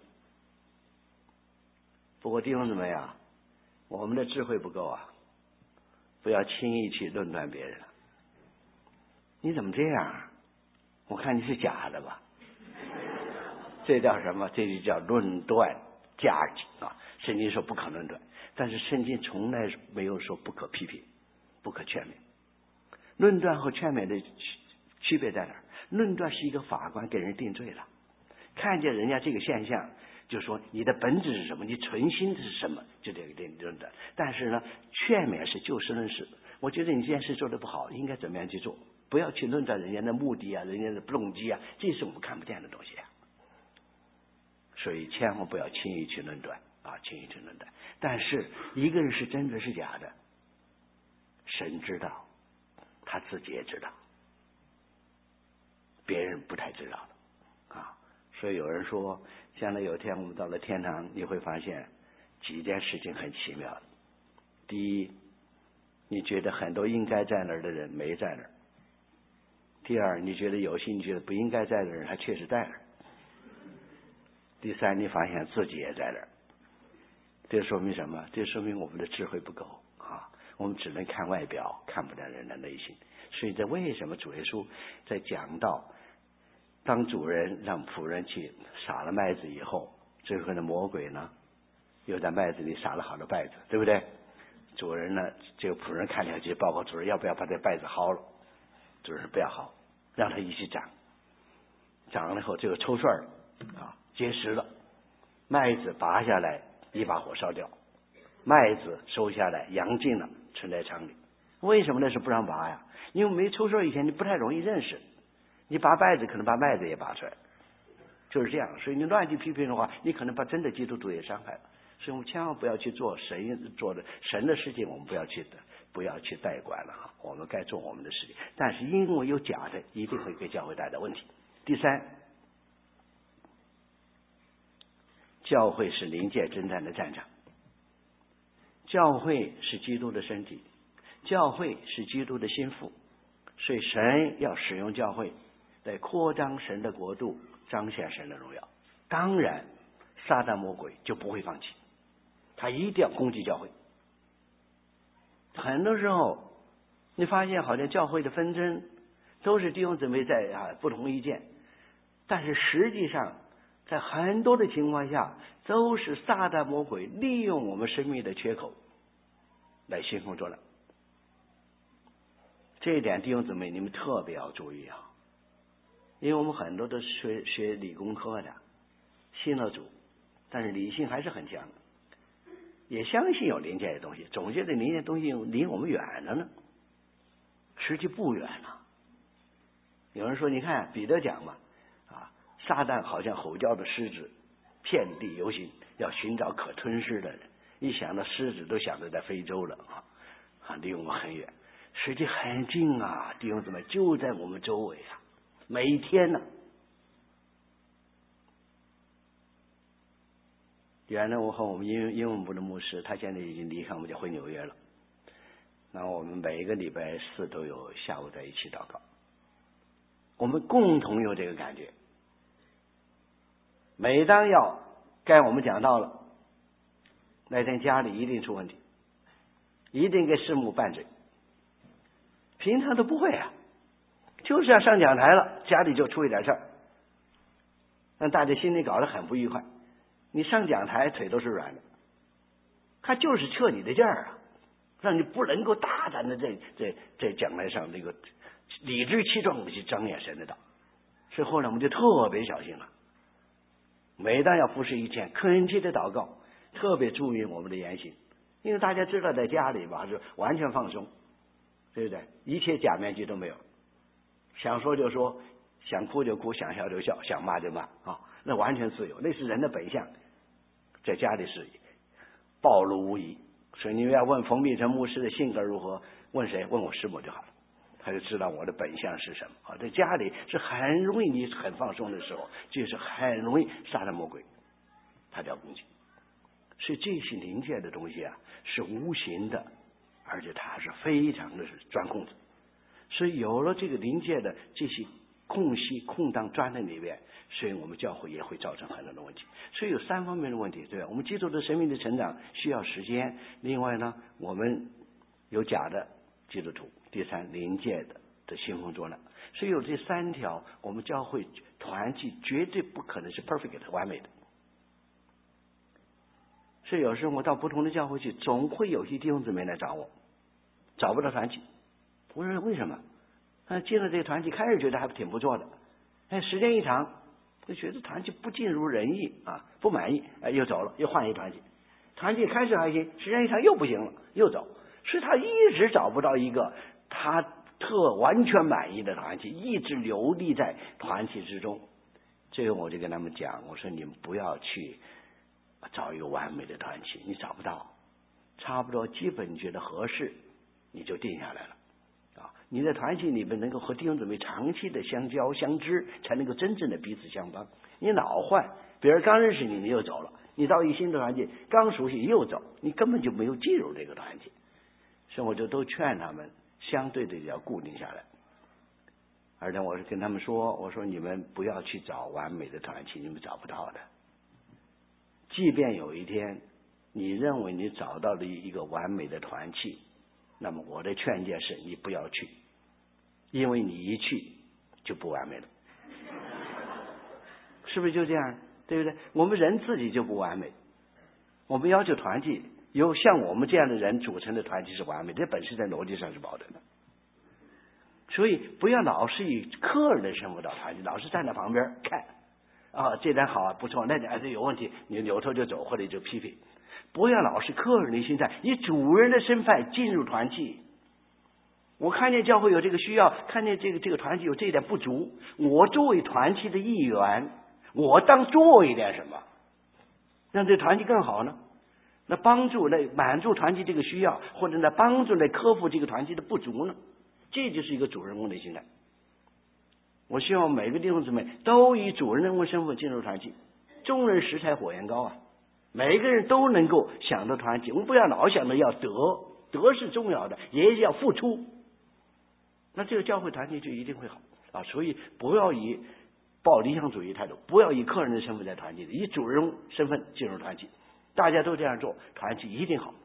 不过弟兄姊妹啊，我们的智慧不够啊，不要轻易去论断别人。你怎么这样啊？我看你是假的吧？这叫什么？这就叫论断价值啊！圣经说不可论断，但是圣经从来没有说不可批评、不可劝勉。论断和劝勉的区别在哪儿？论断是一个法官给人定罪了，看见人家这个现象，就说你的本质是什么，你存心的是什么，就这个论断。但是呢，劝勉是就事论事。我觉得你这件事做得不好，应该怎么样去做？不要去论断人家的目的啊，人家的动机啊，这是我们看不见的东西啊。所以千万不要轻易去论断啊， 轻易就能带。但是一个人是真的是假的，神知道，他自己也知道，别人不太知道的啊。所以有人说，将来有一天我们到了天堂，你会发现几件事情很奇妙的。第一，你觉得很多应该在那儿的人没在那儿；第二，你觉得有些你觉得不应该在的人，他确实在那儿；第三，你发现自己也在那儿。这说明什么？这说明我们的智慧不够啊！我们只能看外表，看不了人的内心。所以这为什么主耶稣在讲到当主人让仆人去撒了麦子以后，最后的魔鬼呢又在麦子里撒了好多稗子，对不对？主人呢，这个仆人看下去报告主人要不要把这稗子薅了，主人不要薅，让他一起长，长了以后这个抽穗啊结实了，麦子拔下来一把火烧掉，麦子收下来扬尽了存在厂里。为什么那是不让拔呀？因为没抽穗以前你不太容易认识，你拔稗子可能把麦子也拔出来，就是这样。所以你乱去批评的话，你可能把真的基督徒也伤害了。所以我们千万不要去做神做的神的事情，我们不要去不要去代管了哈，我们该做我们的事情。但是因为有假的，一定会给教会带来问题。第三，教会是灵界征战的战场，教会是基督的身体，教会是基督的心腹，所以神要使用教会来扩张神的国度，彰显神的荣耀。当然撒旦魔鬼就不会放弃，他一定要攻击教会。很多时候你发现好像教会的纷争都是弟兄姊妹在啊不同意见，但是实际上在很多的情况下都是撒旦魔鬼利用我们生命的缺口来兴风作浪。这一点弟兄姊妹你们特别要注意啊，因为我们很多都学学理工科的，信了主，但是理性还是很强的，也相信有灵界的东西，总觉得灵界的东西离我们远了呢，实际不远了。有人说你看彼得讲嘛，啊，撒旦好像吼叫的狮子，遍地游行，要寻找可吞噬的人。一想到狮子都想着在非洲了啊，啊，离我们很远，实际很近啊，弟兄姊妹就在我们周围啊，每一天呢。原来我和我们英英文部的牧师，他现在已经离开我们，就回纽约了。那我们每一个礼拜四都有下午在一起祷告，我们共同有这个感觉。每当要该我们讲到了，那天家里一定出问题，一定给师母拌嘴。平常都不会啊，就是要上讲台了，家里就出一点事儿，让大家心里搞得很不愉快。你上讲台腿都是软的，他就是撤你的劲儿啊，让你不能够大胆的在在在讲台上那个理直气壮的去彰显神的道。所以后来我们就特别小心了，每当要服侍一天，恳切的祷告，特别注意我们的言行，因为大家知道在家里吧是完全放松，对不对？一切假面具都没有，想说就说，想哭就哭，想笑就笑，想骂就骂啊，那完全自由，那是人的本相。在家里是暴露无遗，所以你们要问冯必成牧师的性格如何，问谁？问我师母就好了，他就知道我的本相是什么啊。在家里是很容易，你很放松的时候，就是很容易撒旦魔鬼他就要攻击。所以这些灵界的东西啊，是无形的，而且它是非常的钻空子。所以有了这个灵界的这些空隙空档钻在里面，所以我们教会也会造成很多的问题。所以有三方面的问题，对吧？我们基督的生命的成长需要时间，另外呢，我们有假的基督徒，第三灵界的的兴风作浪。所以有这三条，我们教会团契绝对不可能是 perfect 的完美的。所以有时候我到不同的教会去，总会有些弟兄姊妹来找我，找不到团契。我说为什么？他进了这个团契，开始觉得还挺不错的，哎，时间一长，就觉得团契不尽如人意啊，不满意，哎，又走了，又换一团契。团契开始还行，时间一长又不行了，又走。所以他一直找不到一个他特完全满意的团契，一直游历在团契之中。最后我就跟他们讲，我说你们不要去找一个完美的团契，你找不到，差不多基本你觉得合适，你就定下来了啊。你在团契里面能够和弟兄姊妹长期的相交相知，才能够真正的彼此相帮。你老换，别人刚认识你，你又走了；你到一新的团契，刚熟悉又走，你根本就没有进入这个团契。所以我就都劝他们，相对的要固定下来。而且我是跟他们说，我说你们不要去找完美的团契，你们找不到的。即便有一天你认为你找到了一个完美的团契，那么我的劝诫是你不要去，因为你一去就不完美了。是不是就这样？对不对？我们人自己就不完美，我们要求团契由像我们这样的人组成的团契是完美，这本身在逻辑上是矛盾的。所以不要老是以客人的身份到团契，老是站在旁边看啊，这点好啊，不错，那点这有问题，你扭头就走或者就批评。不要老是客人的心态，以主人的身份进入团契。我看见教会有这个需要，看见这个这个团契有这一点不足，我作为团契的一员，我当做一点什么，让这团契更好呢？那帮助来满足团契这个需要，或者呢帮助来克服这个团契的不足呢？这就是一个主人公的心态。我希望每个弟兄姊妹都以主人公身份进入团契，众人拾柴火焰高啊，每个人都能够想到团契。我们不要老想着要得，得是重要的，也要付出，那这个教会团契就一定会好啊。所以不要以抱理想主义态度，不要以客人的身份在团契的，以主人身份进入团契，大家都这样做，团契一定好。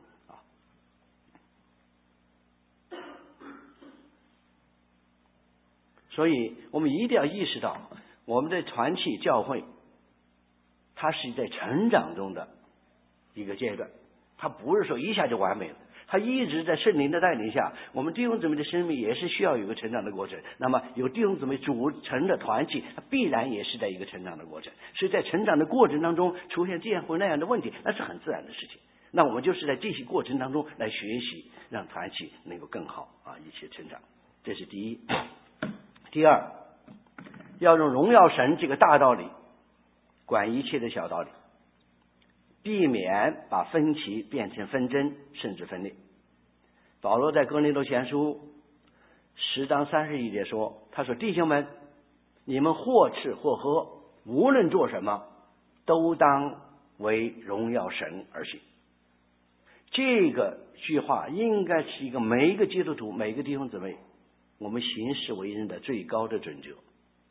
所以我们一定要意识到，我们的团契教会它是在成长中的一个阶段，它不是说一下就完美了，它一直在圣灵的带领下，我们弟兄姊妹的生命也是需要有个成长的过程。那么有弟兄姊妹组成的团契，它必然也是在一个成长的过程。所以在成长的过程当中出现这样或那样的问题，那是很自然的事情。那我们就是在这些过程当中来学习，让团契能够更好啊，一起成长。这是第一。第二，要用荣耀神这个大道理管一切的小道理，避免把分歧变成纷争甚至分裂。保罗在哥林多前书十章三十一节说，他说弟兄们，你们或吃或喝，无论做什么，都当为荣耀神而行。这个句话应该是一个每一个基督徒每一个弟兄姊妹我们行事为人的最高的准则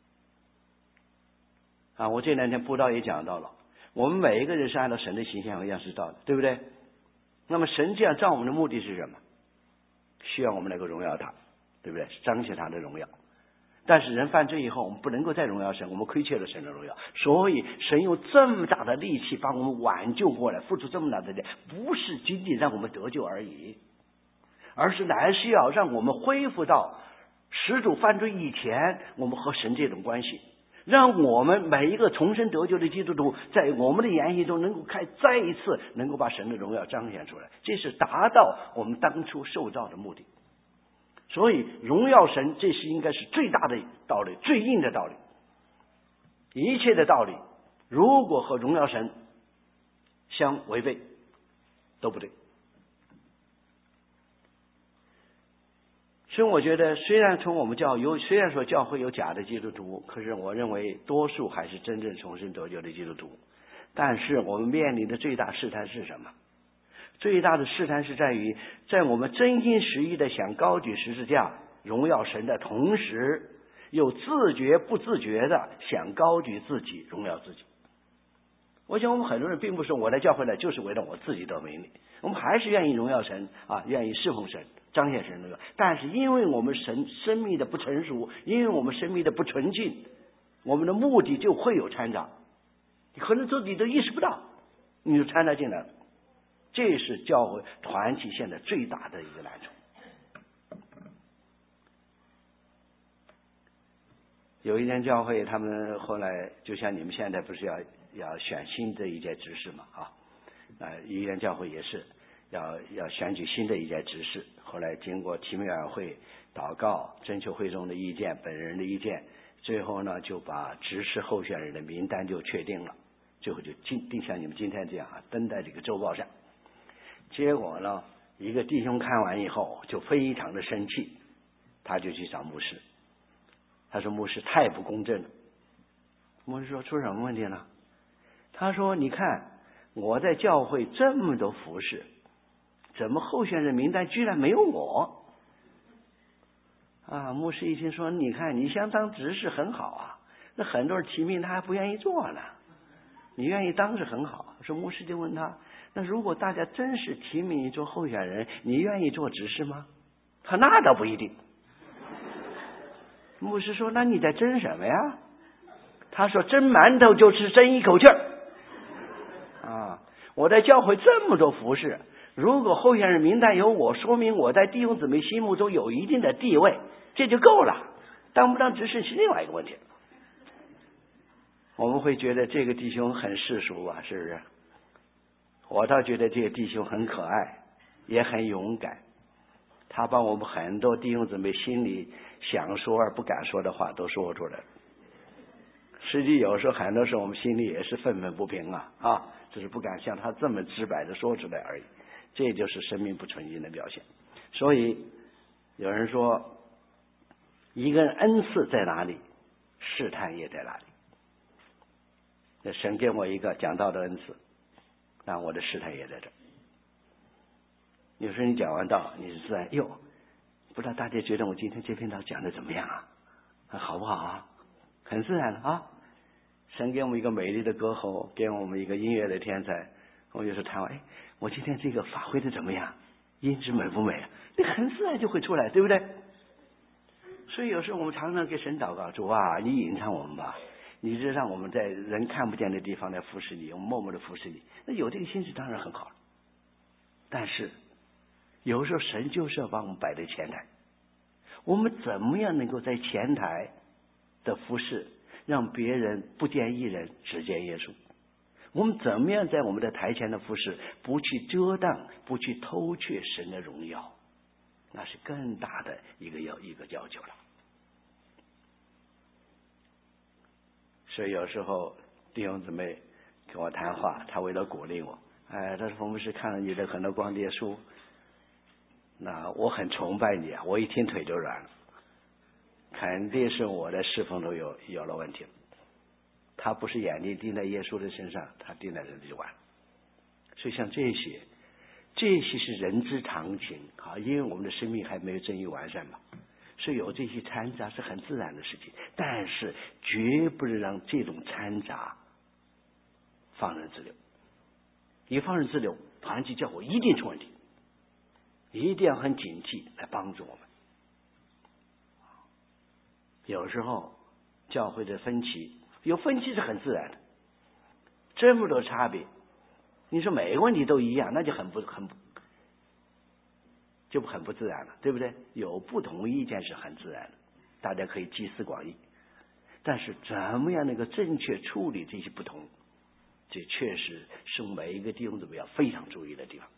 啊！我这两天布道也讲到了，我们每一个人是按照神的形象和样式造的，对不对？那么神这样造我们的目的是什么？需要我们能够荣耀他，对不对？彰显他的荣耀。但是人犯罪以后，我们不能够再荣耀神，我们亏欠了神的荣耀。所以神用这么大的力气把我们挽救过来，付出这么大的力，不是仅仅让我们得救而已，而是乃是要让我们恢复到始祖犯罪以前我们和神这种关系，让我们每一个重生得救的基督徒在我们的言语中能够开再一次能够把神的荣耀彰显出来，这是达到我们当初受造的目的。所以荣耀神，这是应该是最大的道理，最硬的道理。一切的道理如果和荣耀神相违背都不对。所以我觉得虽然从我们教有虽然说教会有假的基督徒，可是我认为多数还是真正重生得救的基督徒。但是我们面临的最大试探是什么？最大的试探是在于，在我们真心实意的想高举十字架荣耀神的同时，又自觉不自觉的想高举自己荣耀自己。我想我们很多人并不是我来教会来就是为了我自己得名利，我们还是愿意荣耀神啊，愿意侍奉神，彰显神的。但是因为我们神生命的不成熟，因为我们生命的不纯净，我们的目的就会有掺杂，你可能自己都意识不到，你就掺杂进来了。这是教会团体现在最大的一个难处。有一间教会，他们后来就像你们现在不是要要选新的一届执事嘛啊，呃，一间教会也是要要选举新的一届执事。后来经过提名委员会祷告，征求会众的意见，本人的意见，最后呢就把执事候选人的名单就确定了。 最后就定定像你们今天这样啊，登在这个周报上。结果呢，一个弟兄看完以后就非常的生气，他就去找牧师，他说牧师太不公正了。牧师说出什么问题了？他说你看我在教会这么多服侍，怎么候选人名单居然没有我？啊，牧师一听说，你看你想当执事很好啊，那很多人提名他还不愿意做呢，你愿意当是很好。说牧师就问他，那如果大家真是提名你做候选人，你愿意做执事吗？他那倒不一定。牧师说，那你在争什么呀？他说争馒头就是争一口气儿啊！我在教会这么多服侍，如果候选人名单有我，说明我在弟兄姊妹心目中有一定的地位，这就够了。当不当执事是另外一个问题。我们会觉得这个弟兄很世俗啊，是不是？我倒觉得这个弟兄很可爱，也很勇敢。他把我们很多弟兄姊妹心里想说而不敢说的话都说出来了。实际有时候很多时候我们心里也是愤愤不平啊啊，只是不敢像他这么直白的说出来而已。这就是生命不纯净的表现。所以有人说，一个人恩赐在哪里，试探也在哪里。那神给我一个讲道的恩赐，那我的试探也在这。有时候你讲完道，你是自然哟，不知道大家觉得我今天这篇道讲的怎么样啊？好不好啊？很自然啊。神给我们一个美丽的歌喉，给我们一个音乐的天才。我有时候谈完，哎，我今天这个发挥的怎么样？音质美不美啊？你很自然就会出来，对不对？所以有时候我们常常给神祷告，主啊，你隐藏我们吧，你是让我们在人看不见的地方来服侍你，我们默默的服侍你。那有这个心思当然很好了，但是有时候神就是要把我们摆在前台。我们怎么样能够在前台的服侍，让别人不见一人只见耶稣？我们怎么样在我们的台前的服侍，不去遮挡，不去偷窃神的荣耀？那是更大的一个要一个要求了。所以有时候弟兄姊妹跟我谈话，他为了鼓励我，哎，他说冯牧师看了你的很多光碟书，那我很崇拜你啊！我一听腿就软了，肯定是我的侍奉都有有了问题了。他不是眼睛盯在耶稣的身上，他盯在人就完了。所以像这些，这些是人之常情啊，因为我们的生命还没有臻于完善嘛，所以有这些掺杂是很自然的事情。但是绝不能让这种掺杂放任自流，一放任自流，团体教会一定出问题。一定要很警惕来帮助我们。有时候教会的分歧，有分歧是很自然的，这么多差别，你说每个问题都一样，那就很不很不就很不自然了，对不对？有不同意见是很自然的，大家可以集思广益。但是怎么样能够正确处理这些不同，这确实是每一个弟兄姊妹要非常注意的地方。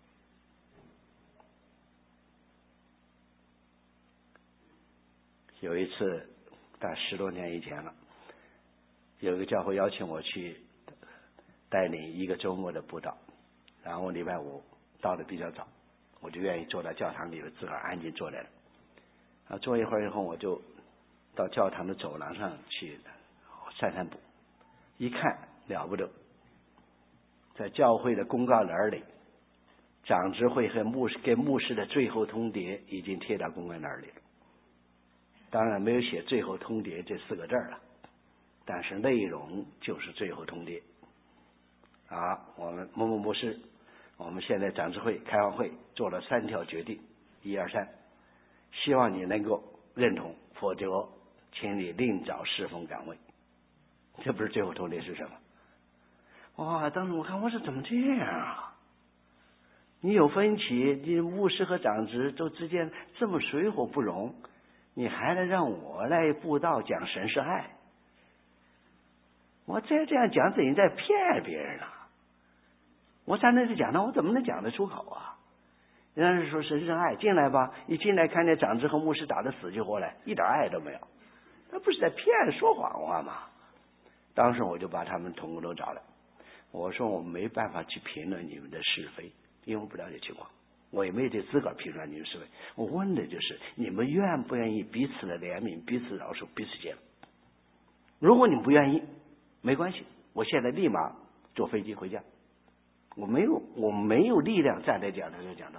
有一次，大概十多年以前了，有一个教会邀请我去带领一个周末的布道，然后礼拜五到的比较早，我就愿意坐在教堂里头自个儿安静坐在了。啊，坐一会儿以后，我就到教堂的走廊上去散散步。一看了不得，在教会的公告栏里，长执会和牧师给牧师的最后通牒已经贴到公告栏里了。当然没有写最后通牒这四个字了，但是内容就是最后通牒啊，我们某某牧师，我们现在长执会开完会做了三条决定，一二三，希望你能够认同，否则请你另找侍奉岗位。这不是最后通牒是什么？哇！当时我看，我说怎么这样啊？你有分歧，你牧师和长执都之间这么水火不容，你还能让我来布道讲神是爱？我再这样讲，等于在骗别人啊！我站在这讲，那我怎么能讲得出口啊？人家是说神是爱，进来吧，一进来看见长执和牧师打得死去活来，一点爱都没有，那不是在骗说谎话吗？当时我就把他们统共都找来， 我说我没办法去评论你们的是非，因为我不了解情况，我也没有这资格评论你们是非。我问的就是你们愿不愿意彼此的怜悯，彼此饶恕，彼此接纳。如果你们不愿意，没关系，我现在立马坐飞机回家。我没有，我没有力量站在讲台上讲道。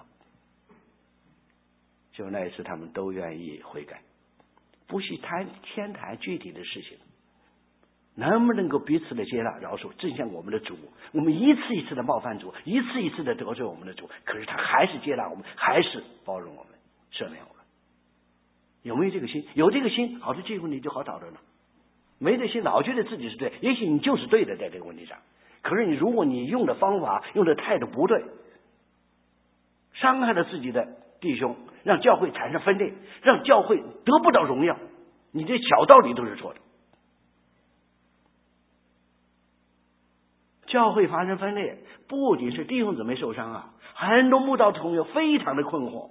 就那一次，他们都愿意悔改，不去谈先谈具体的事情，能不能够彼此的接纳饶恕，正像我们的主，我们一次一次的冒犯主，一次一次的得罪我们的主，可是他还是接纳我们，还是包容我们，赦免我们。有没有这个心？有这个心，好的机会你就好讨论了。没这心，老觉得自己是对，也许你就是对的，在这个问题上。可是你如果你用的方法、用的态度不对，伤害了自己的弟兄，让教会产生分裂，让教会得不到荣耀，你这小道理都是错的。教会发生分裂，不仅是弟兄姊妹受伤啊，很多慕道朋友非常的困惑。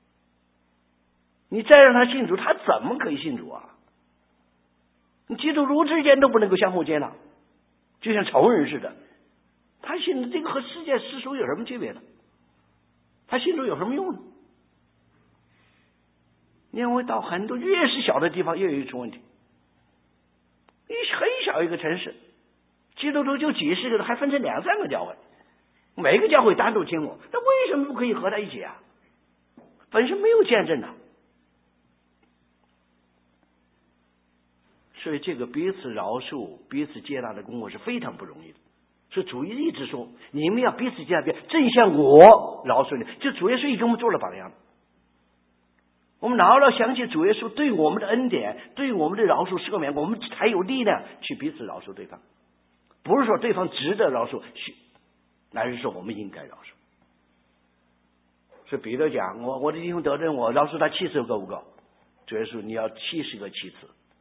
你再让他信主，他怎么可以信主啊？你基督徒之间都不能够相互接纳，就像仇人似的。他信这个和世界世俗有什么区别呢？他信主有什么用呢？因为到很多越是小的地方，越容易出问题。你很小一个城市，基督徒就几十个，还分成两三个教会，每个教会单独听我，那为什么不可以合在一起啊？本身没有见证啊。所以这个彼此饶恕、彼此接纳的工作是非常不容易的。是主耶稣一直说，你们要彼此接纳，正像我饶恕你。就主耶稣已经给我们做了榜样。我们哪要想起主耶稣对我们的恩典，对我们的饶恕赦免，我们才有力量去彼此饶恕对方。不是说对方值得饶恕，而是说我们应该饶恕。是彼得讲，我我的弟兄得罪我，饶恕他七次够不够？主耶稣你要七十个七次。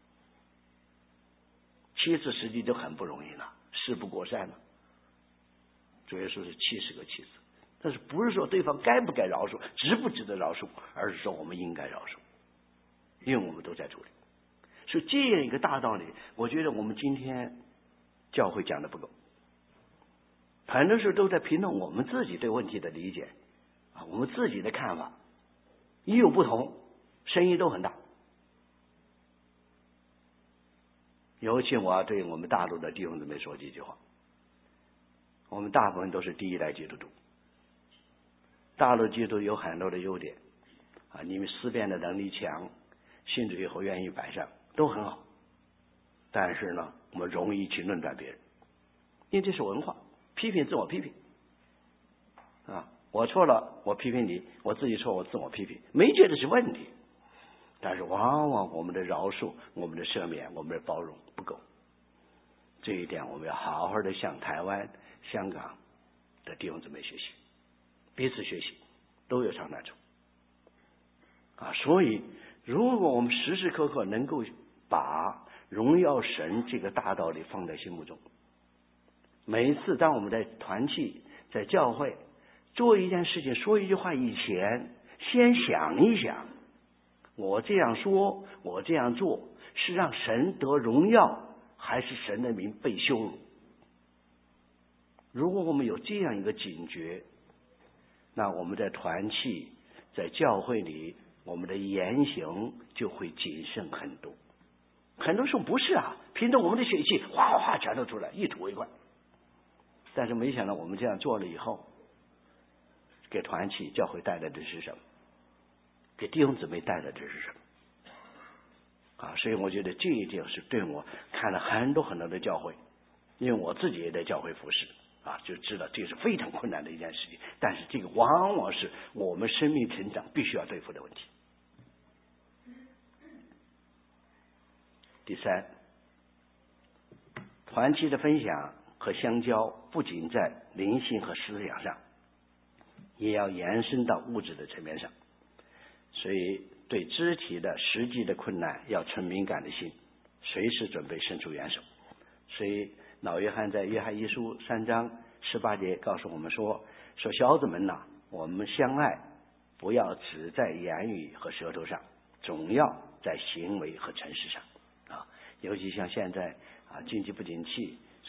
七次实际就很不容易了，事不过三了。主耶稣是七十个七次，但是不是说对方该不该饶恕，值不值得饶恕，而是说我们应该饶恕，因为我们都在主里。所以这样一个大道理，我觉得我们今天教会讲的不够，很多时候都在评论我们自己对问题的理解啊，我们自己的看法，一有不同，声音都很大。尤其我要对我们大陆的弟兄姊妹说几句话。我们大部分都是第一代基督徒，大陆基督徒有很多的优点啊，你们思辨的能力强，信主以后愿意摆上，都很好。但是呢，我们容易去论断别人，因为这是文化，批评自我批评啊，我错了，我批评你；我自己错，我自我批评，没觉得是问题。但是往往我们的饶恕、我们的赦免、我们的包容不够，这一点我们要好好的向台湾、香港的弟兄姊妹学习，彼此学习，都有长难处啊！所以，如果我们时时刻刻能够把荣耀神这个大道理放在心目中，每一次当我们在团契、在教会做一件事情、说一句话以前，先想一想。我这样说，我这样做，是让神得荣耀，还是神的名被羞辱？如果我们有这样一个警觉，那我们在团契、在教会里，我们的言行就会谨慎很多。很多时候不是啊，凭着我们的血气，哗哗哗全都出来，一吐为快。但是没想到我们这样做了以后，给团契、教会带来的是什么？给弟兄姊妹带来的是什么啊？所以我觉得这一点是对我看了很多很多的教会，因为我自己也在教会服侍啊，就知道这是非常困难的一件事情。但是这个往往是我们生命成长必须要对付的问题。第三，团契的分享和相交不仅在灵性和思想上，也要延伸到物质的层面上。所以对肢体的实际的困难要存敏感的心，随时准备伸出援手。所以老约翰在约翰一书三章十八节告诉我们说，说小子们呐，我们相爱，不要只在言语和舌头上，总要在行为和诚实上啊。尤其像现在啊，经济不景气，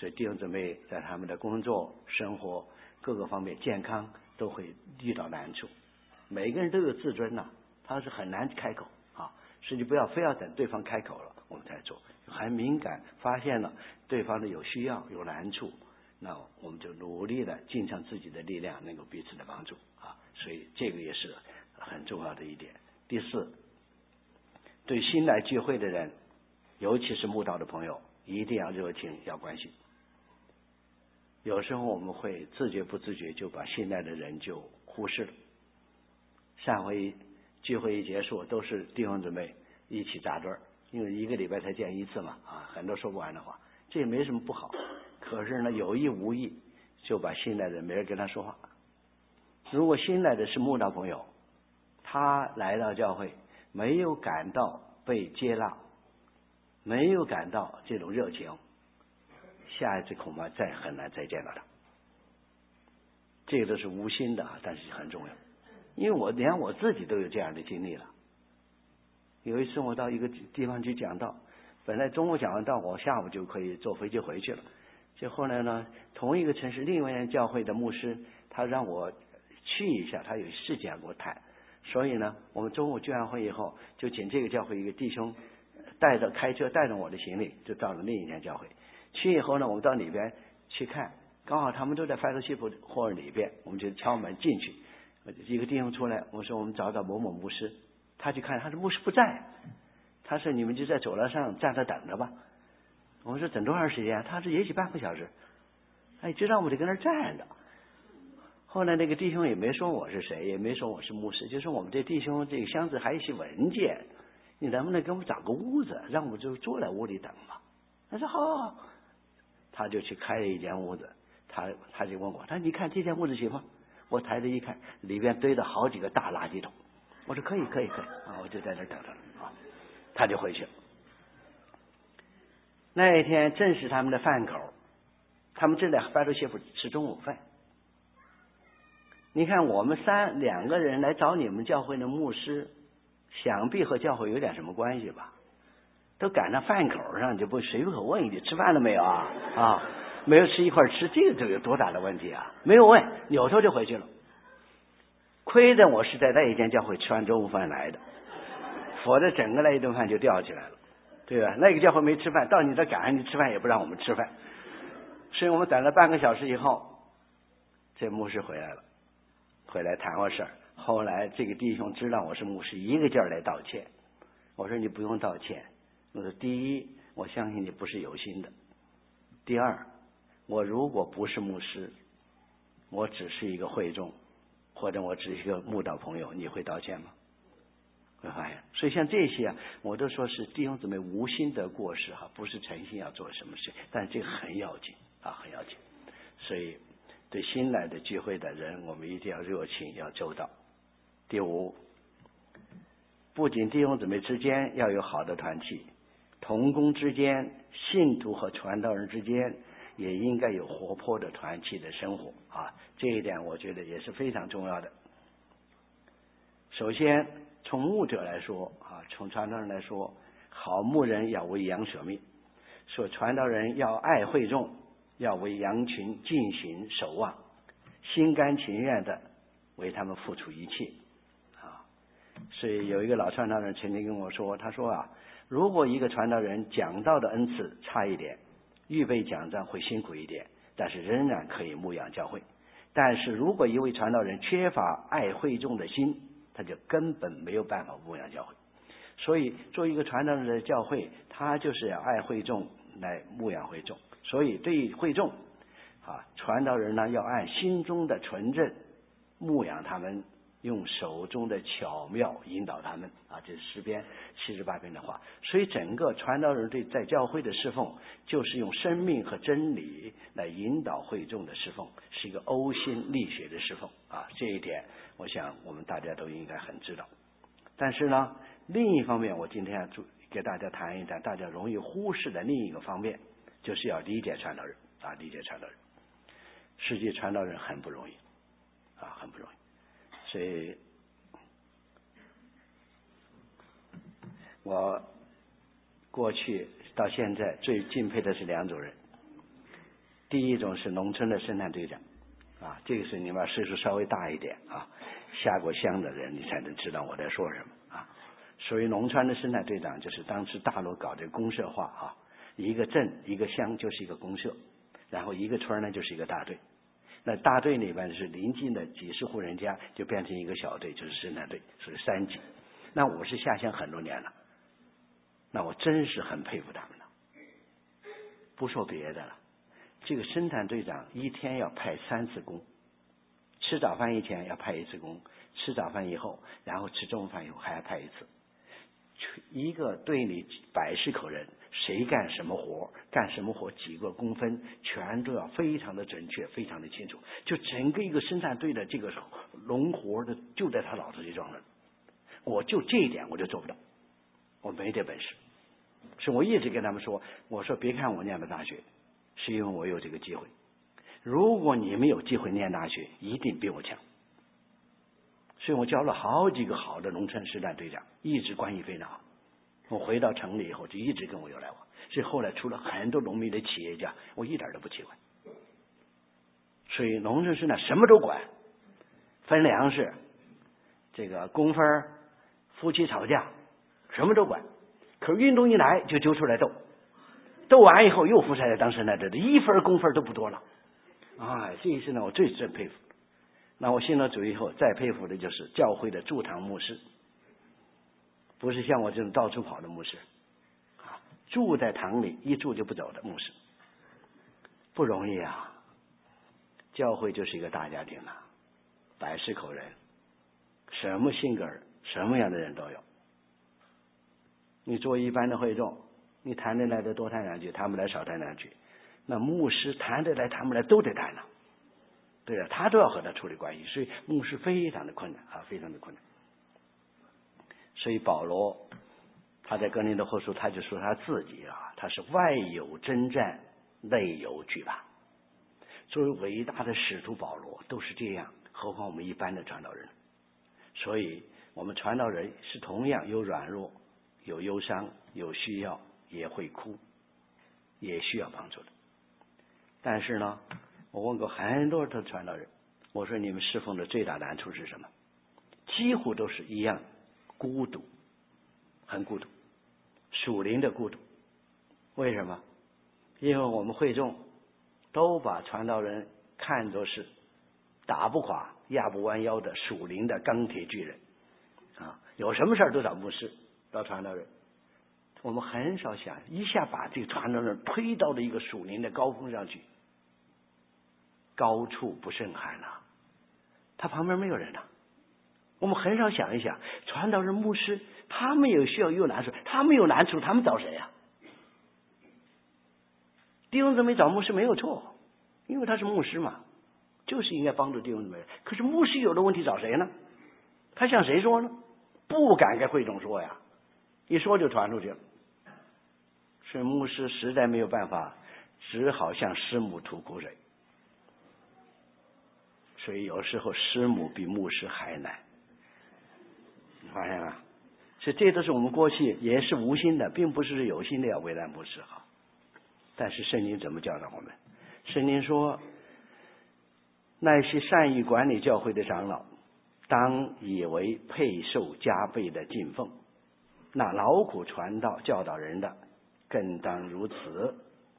所以弟兄姊妹在他们的工作、生活各个方面健康都会遇到难处。每个人都有自尊呐、啊，他是很难开口啊，所以你不要非要等对方开口了我们才做。很敏感，发现了对方的有需要、有难处，那我们就努力的尽上自己的力量，能够彼此的帮助啊。所以这个也是很重要的一点。第四，对新来聚会的人，尤其是慕道的朋友，一定要热情，要关心。有时候我们会自觉不自觉就把新来的人就忽视了。上回聚会一结束，都是弟兄姊妹一起扎堆儿，因为一个礼拜才见一次嘛，啊，很多说不完的话，这也没什么不好。可是呢，有意无意就把新来的没人跟他说话。如果新来的是慕道朋友，他来到教会没有感到被接纳，没有感到这种热情，下一次恐怕再很难再见到他。这个都是无心的，但是很重要。因为我连我自己都有这样的经历了。有一次我到一个地方去讲道，本来中午讲完道，我下午就可以坐飞机回去了。就后来呢，同一个城市另外一间教会的牧师，他让我去一下，他有事情要跟我谈。所以呢，我们中午聚完会以后，就请这个教会一个弟兄带着开车带着我的行李，就到了另一间教会。去以后呢，我们到里边去看，刚好他们都在fellowship hall里边，我们就敲门进去。一个弟兄出来，我说我们找找某某牧师，他去看，他说牧师不在，他说你们就在走廊上站着等着吧。我说等多长时间？他说也许半个小时。哎，就让我们就跟那儿站着。后来那个弟兄也没说我是谁，也没说我是牧师，就说我们这弟兄这个箱子还有一些文件，你能不能给我们找个屋子，让我们就坐在屋里等吧？他说好，好，他就去开了一间屋子，他他就问我，他说你看这间屋子行吗？我抬头一看，里边堆着好几个大垃圾桶。我说可以，可以，可以啊！我就在那等着了啊。他就回去了。那一天正是他们的饭口，他们正在拜托谢夫吃中午饭。你看，我们三两个人来找你们教会的牧师，想必和教会有点什么关系吧？都赶上饭口上，就不随口问一句：“吃饭了没有啊？”啊。没有吃一块吃，这个就有多大的问题啊？没有问，扭头就回去了。亏得我是在那一间教会吃完中午饭来的，否则整个那一顿饭就吊起来了，对吧？那个教会没吃饭，到你这赶上你吃饭也不让我们吃饭，所以我们等了半个小时以后，这牧师回来了，回来谈过事儿。后来这个弟兄知道我是牧师，一个劲儿来道歉。我说你不用道歉。我说第一，我相信你不是有心的；第二，我如果不是牧师，我只是一个会众，或者我只是一个慕道朋友，你会道歉吗？会发现，所以像这些啊，我都说是弟兄姊妹无心的过失哈，不是诚心要做什么事，但这个很要紧啊，很要紧。所以对新来的聚会的人，我们一定要热情，要周到。第五，不仅弟兄姊妹之间要有好的团契，同工之间、信徒和传道人之间也应该有活泼的团契的生活啊，这一点我觉得也是非常重要的。首先从牧者来说啊，从传道人来说，好牧人要为羊舍命，说传道人要爱会众，要为羊群进行守望，心甘情愿的为他们付出一切啊。所以有一个老传道人曾经跟我说，他说啊，如果一个传道人讲道的恩赐差一点，预备讲章会辛苦一点，但是仍然可以牧养教会。但是如果一位传道人缺乏爱会众的心，他就根本没有办法牧养教会。所以做一个传道人的教会，他就是要爱会众来牧养会众。所以对于会众啊，传道人呢要按心中的纯正牧养他们，用手中的巧妙引导他们啊，这是诗篇七十八篇的话。所以整个传道人对在教会的侍奉，就是用生命和真理来引导会众的侍奉，是一个呕心沥血的侍奉啊。这一点我想我们大家都应该很知道。但是呢，另一方面我今天要给大家谈一谈大家容易忽视的另一个方面，就是要理解传道人啊，理解传道人。实际传道人很不容易啊，很不容易。所以我过去到现在最敬佩的是两种人， 第一种是农村的生产队长，啊，这个是你们岁数稍微大一点啊，下过乡的人你才能知道我在说什么啊。属于农村的生产队长，就是当时大陆搞这个公社化啊，一个镇一个乡就是一个公社，然后一个村呢就是一个大队。那大队里边是临近的几十户人家，就变成一个小队，就是生产队，属于三级。那我是下乡很多年了，那我真是很佩服他们了。不说别的了，这个生产队长一天要派三次工，吃早饭以前要派一次工，吃早饭以后，然后吃中午饭以后还要派一次。一个队里百十口人，谁干什么活，干什么活，几个工分，全都要非常的准确，非常的清楚。就整个一个生产队的这个农活的，就在他脑子里装着。我就这一点我就做不到，我没这本事。所以我一直跟他们说，我说别看我念了大学，是因为我有这个机会。如果你们有机会念大学，一定比我强。所以我教了好几个好的农村生产队长，一直关系非常好。我回到城里以后，就一直跟我有来往。所以后来出了很多农民的企业家，我一点都不奇怪。所以农村生产什么都管，分粮食，这个工分，夫妻吵架，什么都管。可是运动一来就揪出来斗，斗完以后又扶下来当生产队的，一分工分都不多了。啊，这一次呢，我最最佩服。那我信了主以后，再佩服的就是教会的驻堂牧师，不是像我这种到处跑的牧师，啊，住在堂里一住就不走的牧师，不容易啊。教会就是一个大家庭啊，百十口人，什么性格、什么样的人都有。你做一般的会众，你谈得来的多谈两句，谈不来少谈两句。那牧师谈得来，谈不来都得谈了。对啊，他都要和他处理关系，所以牧师非常的困难啊，非常的困难。所以保罗他在哥林多后书他就说他自己啊，他是外有征战，内有惧怕。作为伟大的使徒保罗都是这样，何况我们一般的传道人。所以我们传道人是同样有软弱，有忧伤，有需要，也会哭，也需要帮助的。但是呢，我问过很多的传道人，我说你们侍奉的最大难处是什么？几乎都是一样，孤独，很孤独，属灵的孤独。为什么？因为我们会众都把传道人看作是打不垮、压不弯腰的属灵的钢铁巨人啊，有什么事都找牧师，找传道人。我们很少想一下把这个传道人推到了一个属灵的高峰上去。高处不胜寒啊，他旁边没有人啊。我们很少想一想，传道人、牧师，他们有需要有难处，他们有难处，他们找谁啊？弟兄姊妹找牧师没有错，因为他是牧师嘛，就是应该帮助弟兄姊妹。可是牧师有的问题找谁呢？他向谁说呢？不敢跟会众说呀，一说就传出去了。所以牧师实在没有办法，只好向师母吐苦水。所以有时候师母比牧师还难，你发现吗？所以这都是我们过去也是无心的，并不是有心的要为难牧师哈。但是圣经怎么教导我们？圣经说，那些善于管理教会的长老，当以为配受加倍的敬奉；那劳苦传道教导人的，更当如此。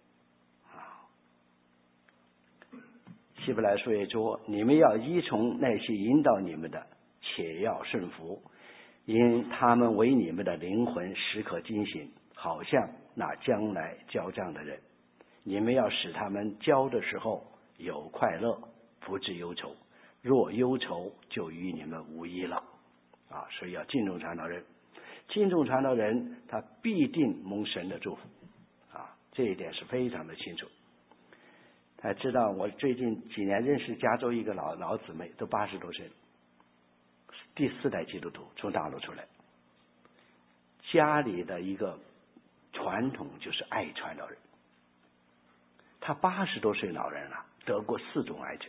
希伯来书也说，你们要依从那些引导你们的，且要顺服，因他们为你们的灵魂时刻警醒，好像那将来交账的人。你们要使他们交的时候有快乐，不致忧愁，若忧愁就与你们无益了啊！所以要敬重传道人，敬重传道人，他必定蒙神的祝福啊！这一点是非常的清楚。还知道我最近几年认识加州一个老老姊妹，都八十多岁了，第四代基督徒从大陆出来，家里的一个传统就是爱传道人。他八十多岁老人了，得过四种癌症，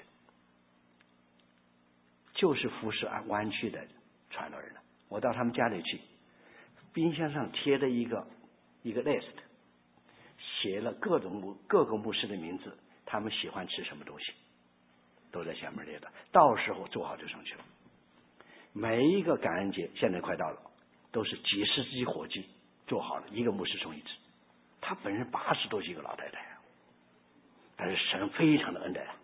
就是服侍湾区的传道人了。我到他们家里去，冰箱上贴了一个一个 list， 写了各种牧各个牧师的名字。 他们喜欢吃什么东西，都在下面列的，到时候做好就上去了。每一个感恩节现在快到了，都是几十只火鸡做好了，一个牧师送一只。他本人八十多岁一个老太太啊，但是神非常的恩待啊。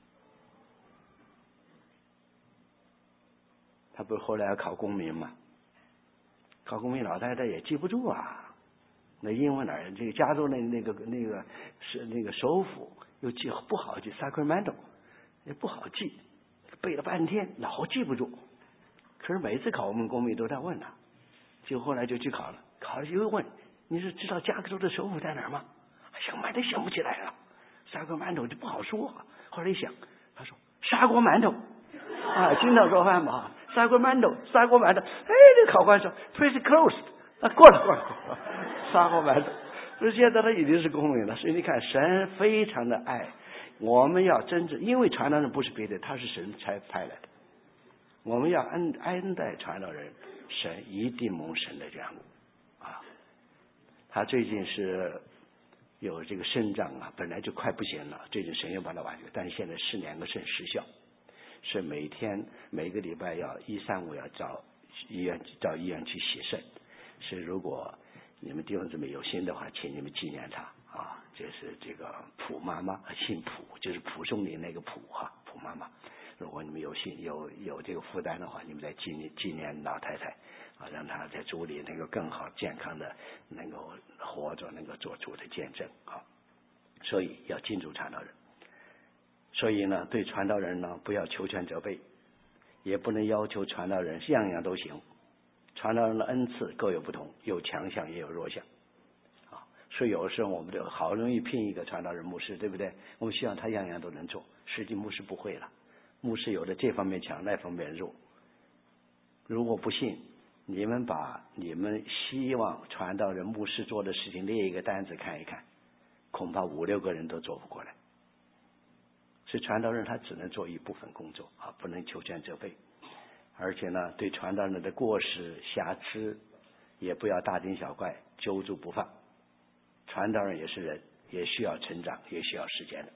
他不是后来要考公民吗？考公民老太太也记不住啊，那英文哪儿？这个加州那那个那个是那个首府又记不好记 ，Sacramento 也不好记，背了半天老记不住。可是每次考我们公民都在问他，结果后来就去考了，考了又问你是知道加州的首府在哪儿吗？想半天想不起来了，砂锅馒头就不好说、啊。后来一想，他说砂锅馒头啊，经常做饭嘛。砂锅馒头，砂锅馒头，哎，这考官说 pretty close， 啊，过了过了，砂锅馒头。所以现在他已经是公民了，所以你看，神非常的爱我们，要真正，因为传道人不是别的，他是神才派来的，我们要恩恩待传道人，神一定蒙神的眷顾啊。他最近是有这个肾脏啊，本来就快不行了，最近神又把他挽救，但是现在是两个肾失效。是每天每个礼拜要一三五要到医院到医院去洗肾，是如果你们弟兄姊妹有心的话，请你们纪念他啊，这是这个普妈妈，姓普，就是蒲松龄那个普哈、啊，普妈妈。如果你们有心有有这个负担的话，你们再纪念纪念老太太啊，让她在主里能够更好健康的能够活着，能够做主的见证啊。所以要敬重传道人。所以呢，对传道人呢，不要求全责备，也不能要求传道人样样都行。传道人的恩赐各有不同，有强项也有弱项啊。所以有的时候我们就好容易聘一个传道人牧师，对不对？我们希望他样样都能做，实际牧师不会了。牧师有的这方面强，那方面弱。如果不信，你们把你们希望传道人牧师做的事情列一个单子看一看，恐怕五六个人都做不过来。所以传道人他只能做一部分工作啊，不能求全责备。而且呢，对传道人的过失瑕疵也不要大惊小怪，揪住不放。传道人也是人，也需要成长，也需要时间的。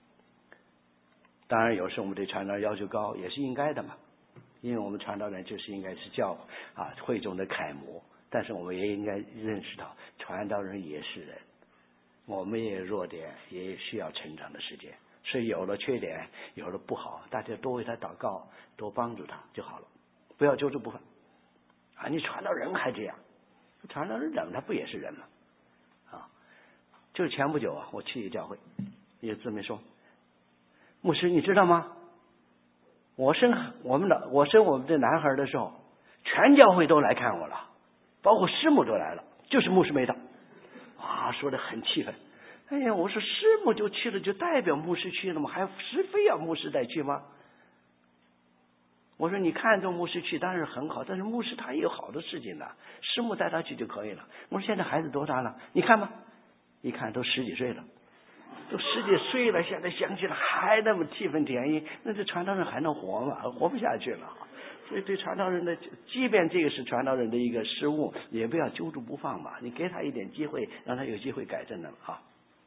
当然有时候我们对传道人要求高也是应该的嘛，因为我们传道人就是应该是教啊会众的楷模，但是我们也应该认识到传道人也是人，我们也有弱点，也需要成长的时间。所以有了缺点，有了不好，大家多为他祷告，多帮助他就好了，不要揪住不放啊！你传道人还这样，传道人人他不也是人吗？啊，就是前不久啊，我去一个教会，一个姊妹说，牧师你知道吗？我生我们的我生我们的男孩的时候，全教会都来看我了，包括师母都来了，就是牧师没到。啊，说得很气愤。哎呀，我说师母就去了，就代表牧师去了吗？还是非要牧师再去吗？我说你看重牧师去当然很好，但是牧师他也有好的事情的，师母带他去就可以了。我说现在孩子多大了？你看吧，一看都十几岁了，都十几岁了，现在想起来还那么气愤填膺，那这传道人还能活吗？活不下去了。所以对传道人的，即便这个是传道人的一个失误，也不要揪住不放嘛，你给他一点机会，让他有机会改正的啊。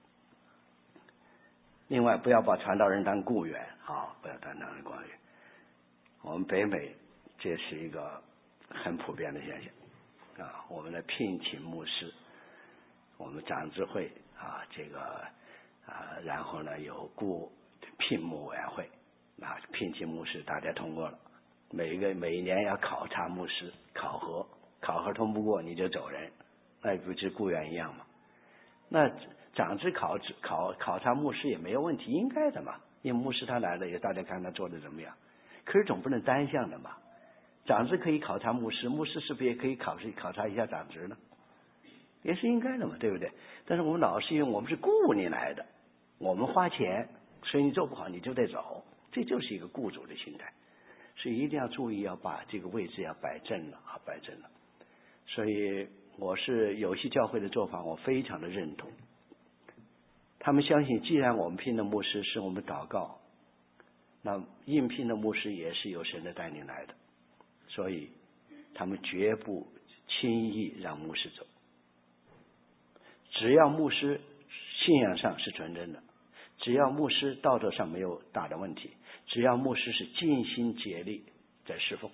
另外，不要把传道人当雇员啊，不要当当人雇员。我们北美这是一个很普遍的现象啊，我们的聘请牧师，我们长执会啊，这个啊，然后呢有雇聘牧委员会啊，聘请牧师大家通过了，每一个每一年要考察牧师，考核，考核通不过你就走人，那不是雇员一样吗？那长执考考考察牧师也没有问题，应该的嘛，因为牧师他来了，也大家看他做的怎么样。可是总不能单向的嘛，长执可以考察牧师，牧师是不是也可以考试考察一下长执呢？也是应该的嘛，对不对？但是我们老是因为我们是雇你来的，我们花钱，所以你做不好你就得走，这就是一个雇主的心态。所以一定要注意，要把这个位置要摆正了啊，摆正了。所以我是有些教会的做法，我非常的认同。他们相信，既然我们聘的牧师是我们祷告，那应聘的牧师也是由神的带领来的，所以他们绝不轻易让牧师走。只要牧师信仰上是纯正的， 只要牧师道德上没有大的问题，只要牧师是尽心竭力在侍奉，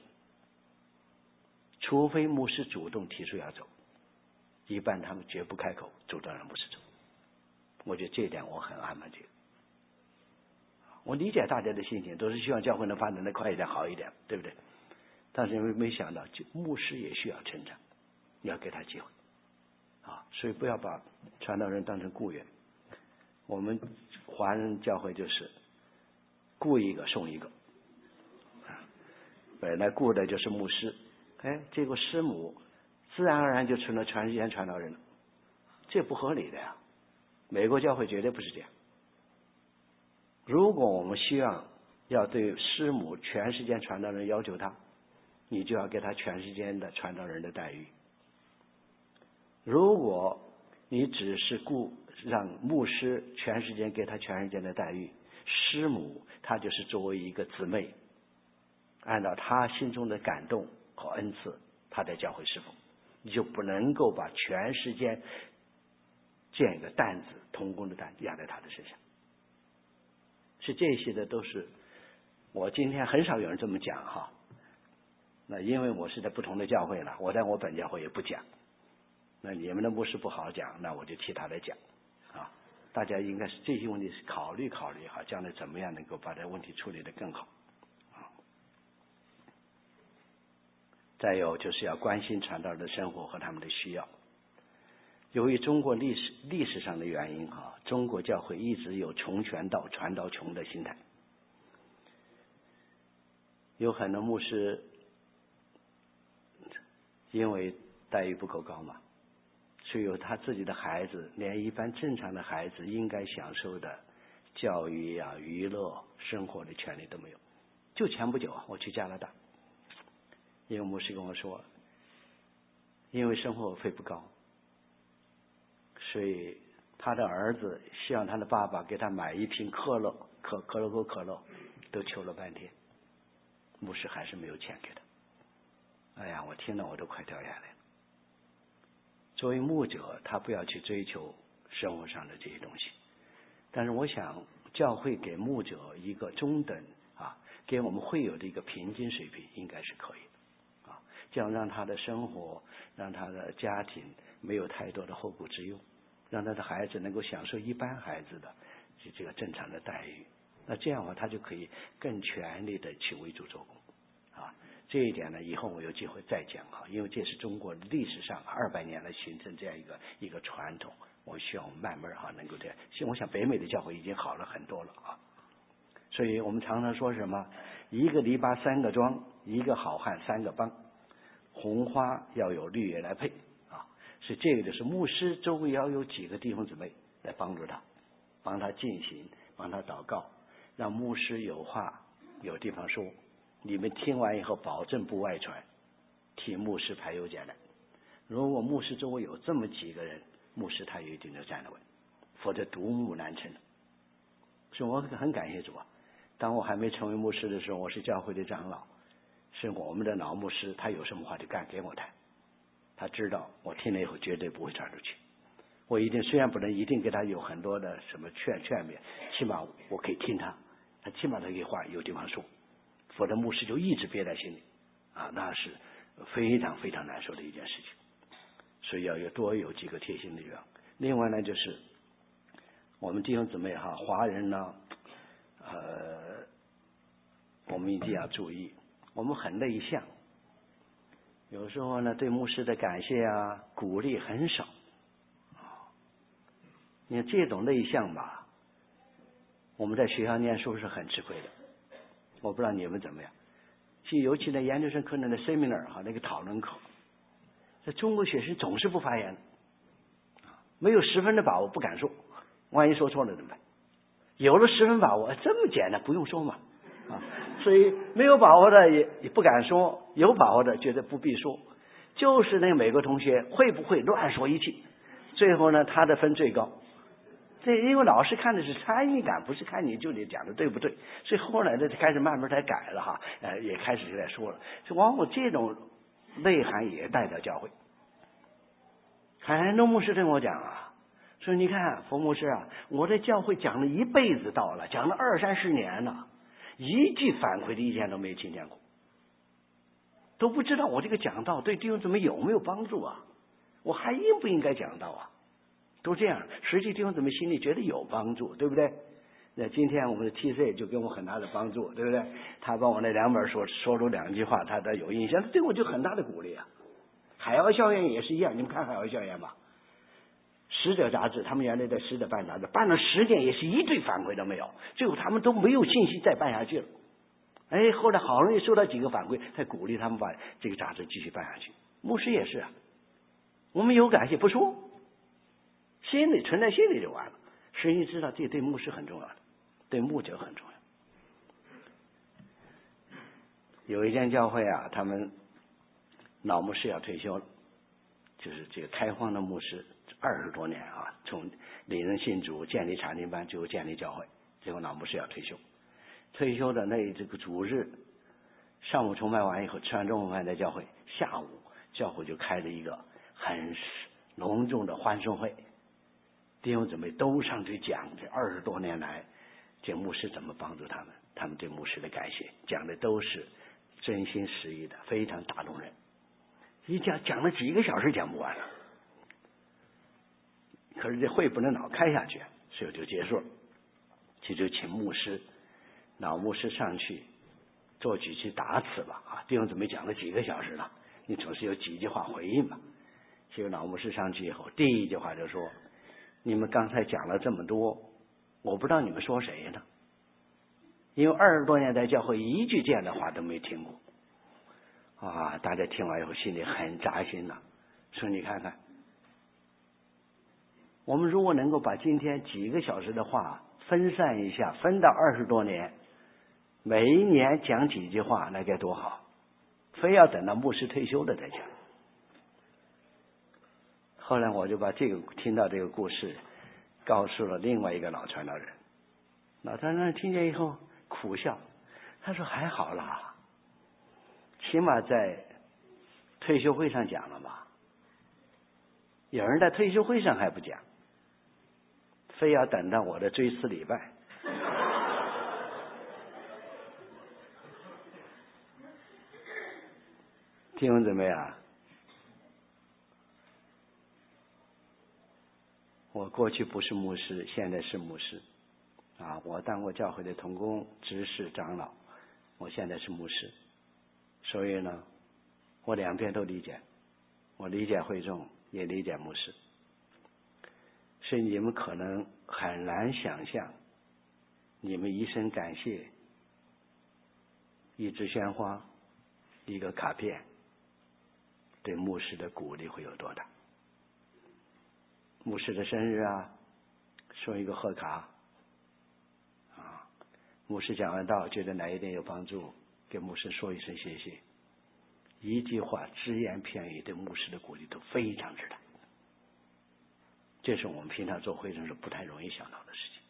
除非牧师主动提出要走，一般他们绝不开口主动让牧师走。我觉得这一点我很安排这个。我理解大家的心情，都是希望教会能发展的快一点好一点，对不对？但是因为没想到牧师也需要成长，你要给他机会啊，所以不要把传道人当成雇员。我们华人教会就是雇一个送一个，本来雇的就是牧师，哎，结果师母自然而然就成了全时间传道人了，这不合理的呀。美国教会绝对不是这样。如果我们希望要对师母全时间传道人要求他，你就要给他全时间的传道人的待遇。如果你只是雇让牧师全时间给他全时间的待遇，师母她就是作为一个姊妹，按照她心中的感动和恩赐，她在教会侍奉，你就不能够把全时间这样一个担子，同工的担压在她的身上。是这些的都是我今天很少有人这么讲哈。那因为我是在不同的教会了，我在我本教会也不讲。那你们的牧师不好讲，那我就替他来讲啊。大家应该是这些问题是考虑考虑哈，将来怎么样能够把这个问题处理得更好啊。再有就是要关心传道人的生活和他们的需要。由于中国历史历史上的原因哈，中国教会一直有穷传道传道穷的心态，有很多牧师因为待遇不够高嘛，所以有他自己的孩子连一般正常的孩子应该享受的教育啊、娱乐、生活的权利都没有。就前不久啊，我去加拿大，一个牧师跟我说，因为生活费不高，所以他的儿子希望他的爸爸给他买一瓶可乐，可可乐可可乐，都求了半天，牧师还是没有钱给他。哎呀，我听了我都快掉眼泪了。作为牧者，他不要去追求生活上的这些东西，但是我想教会给牧者一个中等啊，给我们会有的一个平均水平，应该是可以的啊，这样让他的生活，让他的家庭没有太多的后顾之忧，让他的孩子能够享受一般孩子的这个正常的待遇。那这样的话，他就可以更全力的去为主做工啊。这一点呢，以后我有机会再讲啊，因为这是中国历史上二百年来形成这样一个一个传统，我希望慢慢哈能够这样。其实我想北美的教会已经好了很多了啊，所以我们常常说什么一个篱笆三个桩，一个好汉三个帮，红花要有绿叶来配啊。所以这个就是牧师周围要有几个弟兄姊妹来帮助他，帮他进行，帮他祷告，让牧师有话有地方说。你们听完以后保证不外传，替牧师排忧解难。如果牧师周围有这么几个人，牧师他也一定就站得稳，否则独木难撑。所以我很感谢主啊，当我还没成为牧师的时候，我是教会的长老，是我们的老牧师，他有什么话就敢给我谈，他知道我听了以后绝对不会传出去。我一定虽然不能一定给他有很多的什么劝劝勉，起码我可以听他，他起码他给话有地方说，否则牧师就一直憋在心里啊，那是非常非常难受的一件事情。所以要有多有几个贴心的人。另外呢，就是我们弟兄姊妹哈，华人呢，呃，我们一定要注意，我们很内向，有时候呢对牧师的感谢啊、鼓励很少。你看这种内向吧，我们在学校念书是很吃亏的。我不知道你们怎么样，其实尤其在研究生课程的 seminar 哈，那个讨论课，在中国学生总是不发言，没有十分的把握不敢说，万一说错了怎么办？有了十分把握，这么简单不用说嘛啊，所以没有把握的也也不敢说，有把握的觉得不必说。就是那个美国同学会不会乱说一气，最后呢他的分最高。这因为老师看的是参与感，不是看你就你讲的对不对，所以后来呢开始慢慢才改了哈，呃也开始就在说了，就往往这种内涵也带到教会。很多牧师跟我讲啊， 说你看冯牧师啊，我在教会讲了一辈子道了，讲了二三十年了，一句反馈的意见都没有听见过，都不知道我这个讲道对弟兄姊妹有没有帮助啊？我还应不应该讲道啊？都这样，实际弟兄姊妹心里觉得有帮助，对不对？那今天我们的 T C 就给我很大的帮助，对不对？他把我那两本说说出两句话，他的有印象，对我就很大的鼓励啊。海妖校园也是一样，你们看海妖校园吧，使者杂志，他们原来在使者办杂志，办了十年也是一对反馈都没有，最后他们都没有信心再办下去了。哎，后来好容易收到几个反馈，才鼓励他们把这个杂志继续办下去。牧师也是啊，我们有感谢不说，心里存在心里就完了。实际知道这对牧师很重要的，对牧者很重要。有一间教会啊，他们老牧师要退休了，就是这个开荒的牧师二十多年啊，从领人信主、建立查经班，最后建立教会，最后老牧师要退休。退休的那这个主日上午崇拜完以后，吃完中午饭在教会，下午教会就开了一个很隆重的欢送会，弟兄姊妹都上去讲这二十多年来这牧师怎么帮助他们，他们对牧师的感谢，讲的都是真心实意的，非常打动人。一讲讲了几个小时讲不完了，可是这会不能老开下去，所以就结束了。这就请牧师老牧师上去做几句答词吧啊，弟兄姊妹讲了几个小时了，你总是有几句话回应吧。结果老牧师上去以后，第一句话就说：你们刚才讲了这么多，我不知道你们说谁呢？因为二十多年在教会一句这样的话都没听过啊！大家听完以后心里很扎心了，说你看看，我们如果能够把今天几个小时的话分散一下，分到二十多年，每一年讲几句话，那该多好！非要等到牧师退休了再讲。后来我就把这个听到这个故事告诉了另外一个老传道人，老传道人听见以后苦笑，他说还好啦，起码在退休会上讲了吧，有人在退休会上还不讲，非要等到我的追思礼拜。弟兄姊妹啊，我过去不是牧师，现在是牧师啊，我当过教会的同工、执事、长老，我现在是牧师，所以呢，我两边都理解，我理解会众，也理解牧师。所以你们可能很难想象，你们一声感谢，一支鲜花，一个卡片，对牧师的鼓励会有多大。牧师的生日啊，送一个贺卡啊，牧师讲完道觉得哪一点有帮助，给牧师说一声谢谢，一句话只言片语对牧师的鼓励都非常之大。这是我们平常做会众是不太容易想到的事情。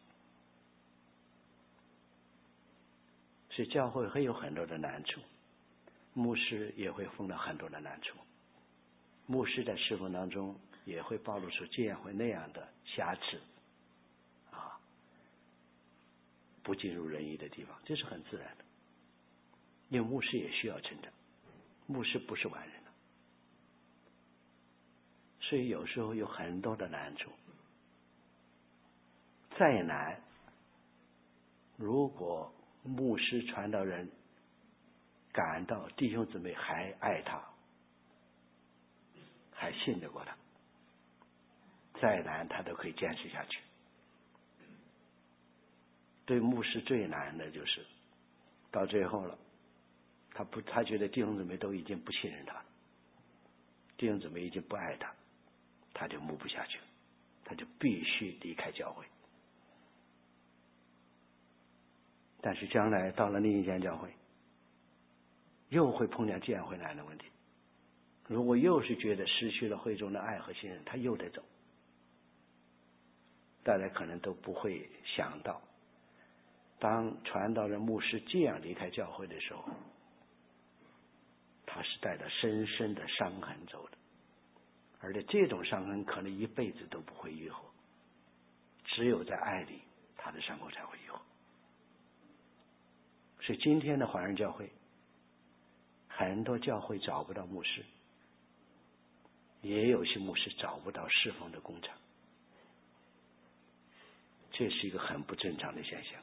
所以教会会有很多的难处，牧师也会碰到很多的难处，牧师在侍奉当中也会暴露出这样或那样的瑕疵啊，不尽如人意的地方，这是很自然的，因为牧师也需要成长，牧师不是完人的，所以有时候有很多的难处。再难，如果牧师传道人感到弟兄姊妹还爱他，还信得过他，再难他都可以坚持下去。对牧师最难的就是到最后了，他不，他觉得弟兄姊妹都已经不信任他，弟兄姊妹已经不爱他，他就牧不下去了，他就必须离开教会。但是将来到了另一间教会，又会碰见这样会难的问题。如果又是觉得失去了会众的爱和信任，他又得走。大家可能都不会想到，当传道人牧师这样离开教会的时候，他是带着深深的伤痕走的，而且这种伤痕可能一辈子都不会愈合。 只有在爱里，他的生活才会有。所以今天的华人教会，很多教会找不到牧师，也有些牧师找不到侍奉的工场，这是一个很不正常的现象。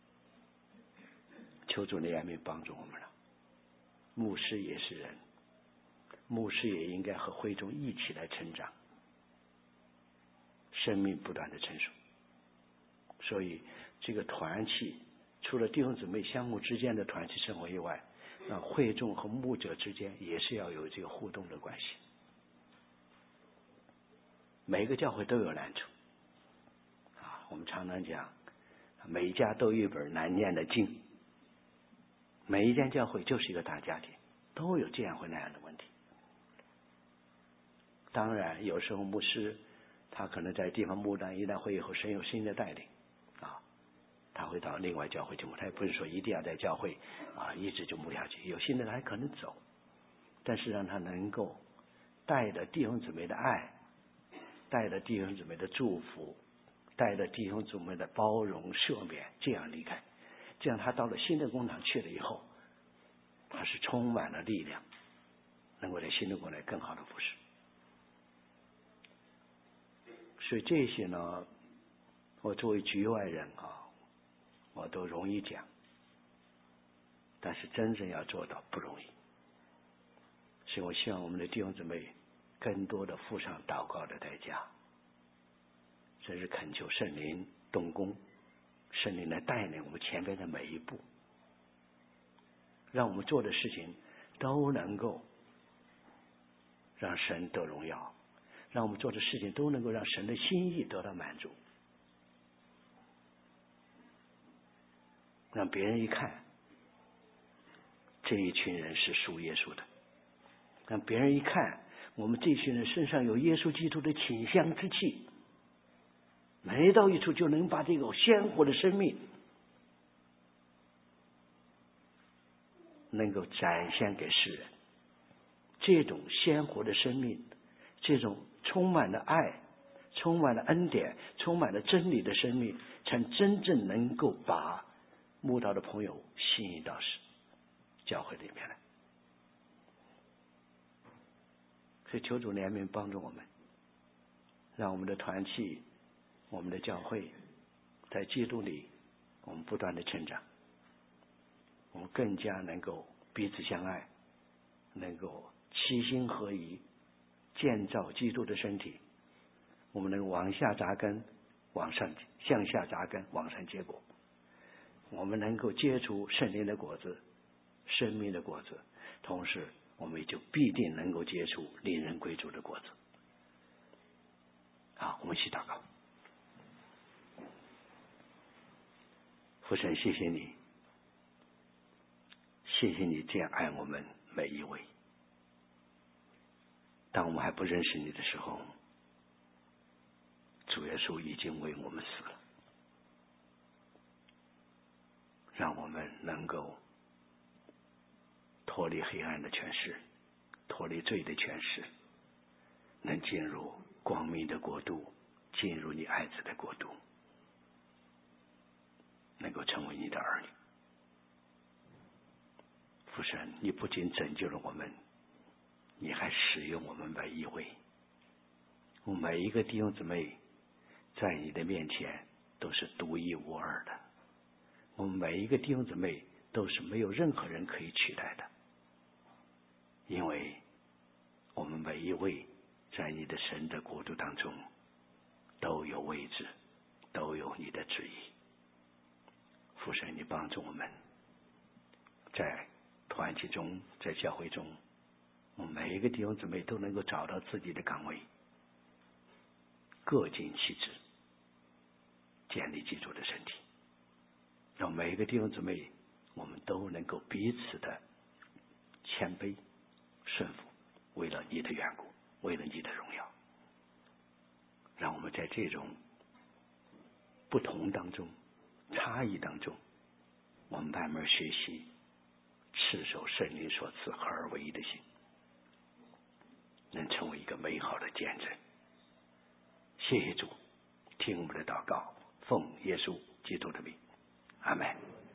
求主的怜悯帮助我们了。牧师也是人，牧师也应该和会众一起来成长，生命不断的成熟。所以这个团契，除了弟兄姊妹相互之间的团契生活以外，那会众和牧者之间也是要有这个互动的关系。每个教会都有难处啊，我们常常讲，每家都有一本难念的经，每一间教会就是一个大家庭，都有这样或那样的问题。当然有时候牧师他可能在地方牧单一旦会以后，神有新的带领啊，他会到另外教会去牧，他也不是说一定要在教会啊一直就牧下去，有新的他还可能走，但是让他能够带着弟兄姊妹的爱，带着弟兄姊妹的祝福，带着弟兄姊妹的包容赦免，这样离开，这样他到了新的工厂去了以后，他是充满了力量，能够在新的工厂更好的服侍。所以这些呢，我作为局外人啊，我都容易讲，但是真正要做到不容易。所以我希望我们的弟兄姊妹更多的付上祷告的代价，真是恳求圣灵动工，圣灵来带领我们前边的每一步，让我们做的事情都能够让神得荣耀，让我们做的事情都能够让神的心意得到满足，让别人一看这一群人是属耶稣的，让别人一看我们这群人身上有耶稣基督的倾香之气，每到一处就能把这个鲜活的生命能够展现给世人。这种鲜活的生命，这种充满了爱，充满了恩典，充满了真理的生命，才真正能够把慕道的朋友吸引到教会里面来。所以求主怜悯帮助我们，让我们的团契，我们的教会在基督里我们不断的成长，我们更加能够彼此相爱，能够齐心合一，建造基督的身体，我们能够往下扎根，往上向下扎根，往上结果，我们能够结出圣灵的果子，生命的果子，同时我们也就必定能够结出令人归主的果子。好，我们一起祷告。父神，谢谢你，谢谢你这样爱我们每一位。当我们还不认识你的时候，主耶稣已经为我们死了，让我们能够脱离黑暗的权势，脱离罪的权势，能进入光明的国度，进入你爱子的国度，能够成为你的儿女。父神，你不仅拯救了我们，你还使用我们每一位，我们每一个弟兄姊妹在你的面前都是独一无二的，我们每一个弟兄姊妹都是没有任何人可以取代的，因为我们每一位在你的神的国度当中都有位置，都有你的旨意。父神，你帮助我们在团契中，在教会中，我们每一个弟兄姊妹都能够找到自己的岗位，各尽其职，建立基督的身体，让每一个弟兄姊妹我们都能够彼此的谦卑顺服，为了你的缘故，为了你的荣耀，让我们在这种不同当中，差异当中，我们慢慢学习持守圣灵所赐合而为一的心，能成为一个美好的见证。谢谢主，听我们的祷告， 奉耶稣基督的名，阿门。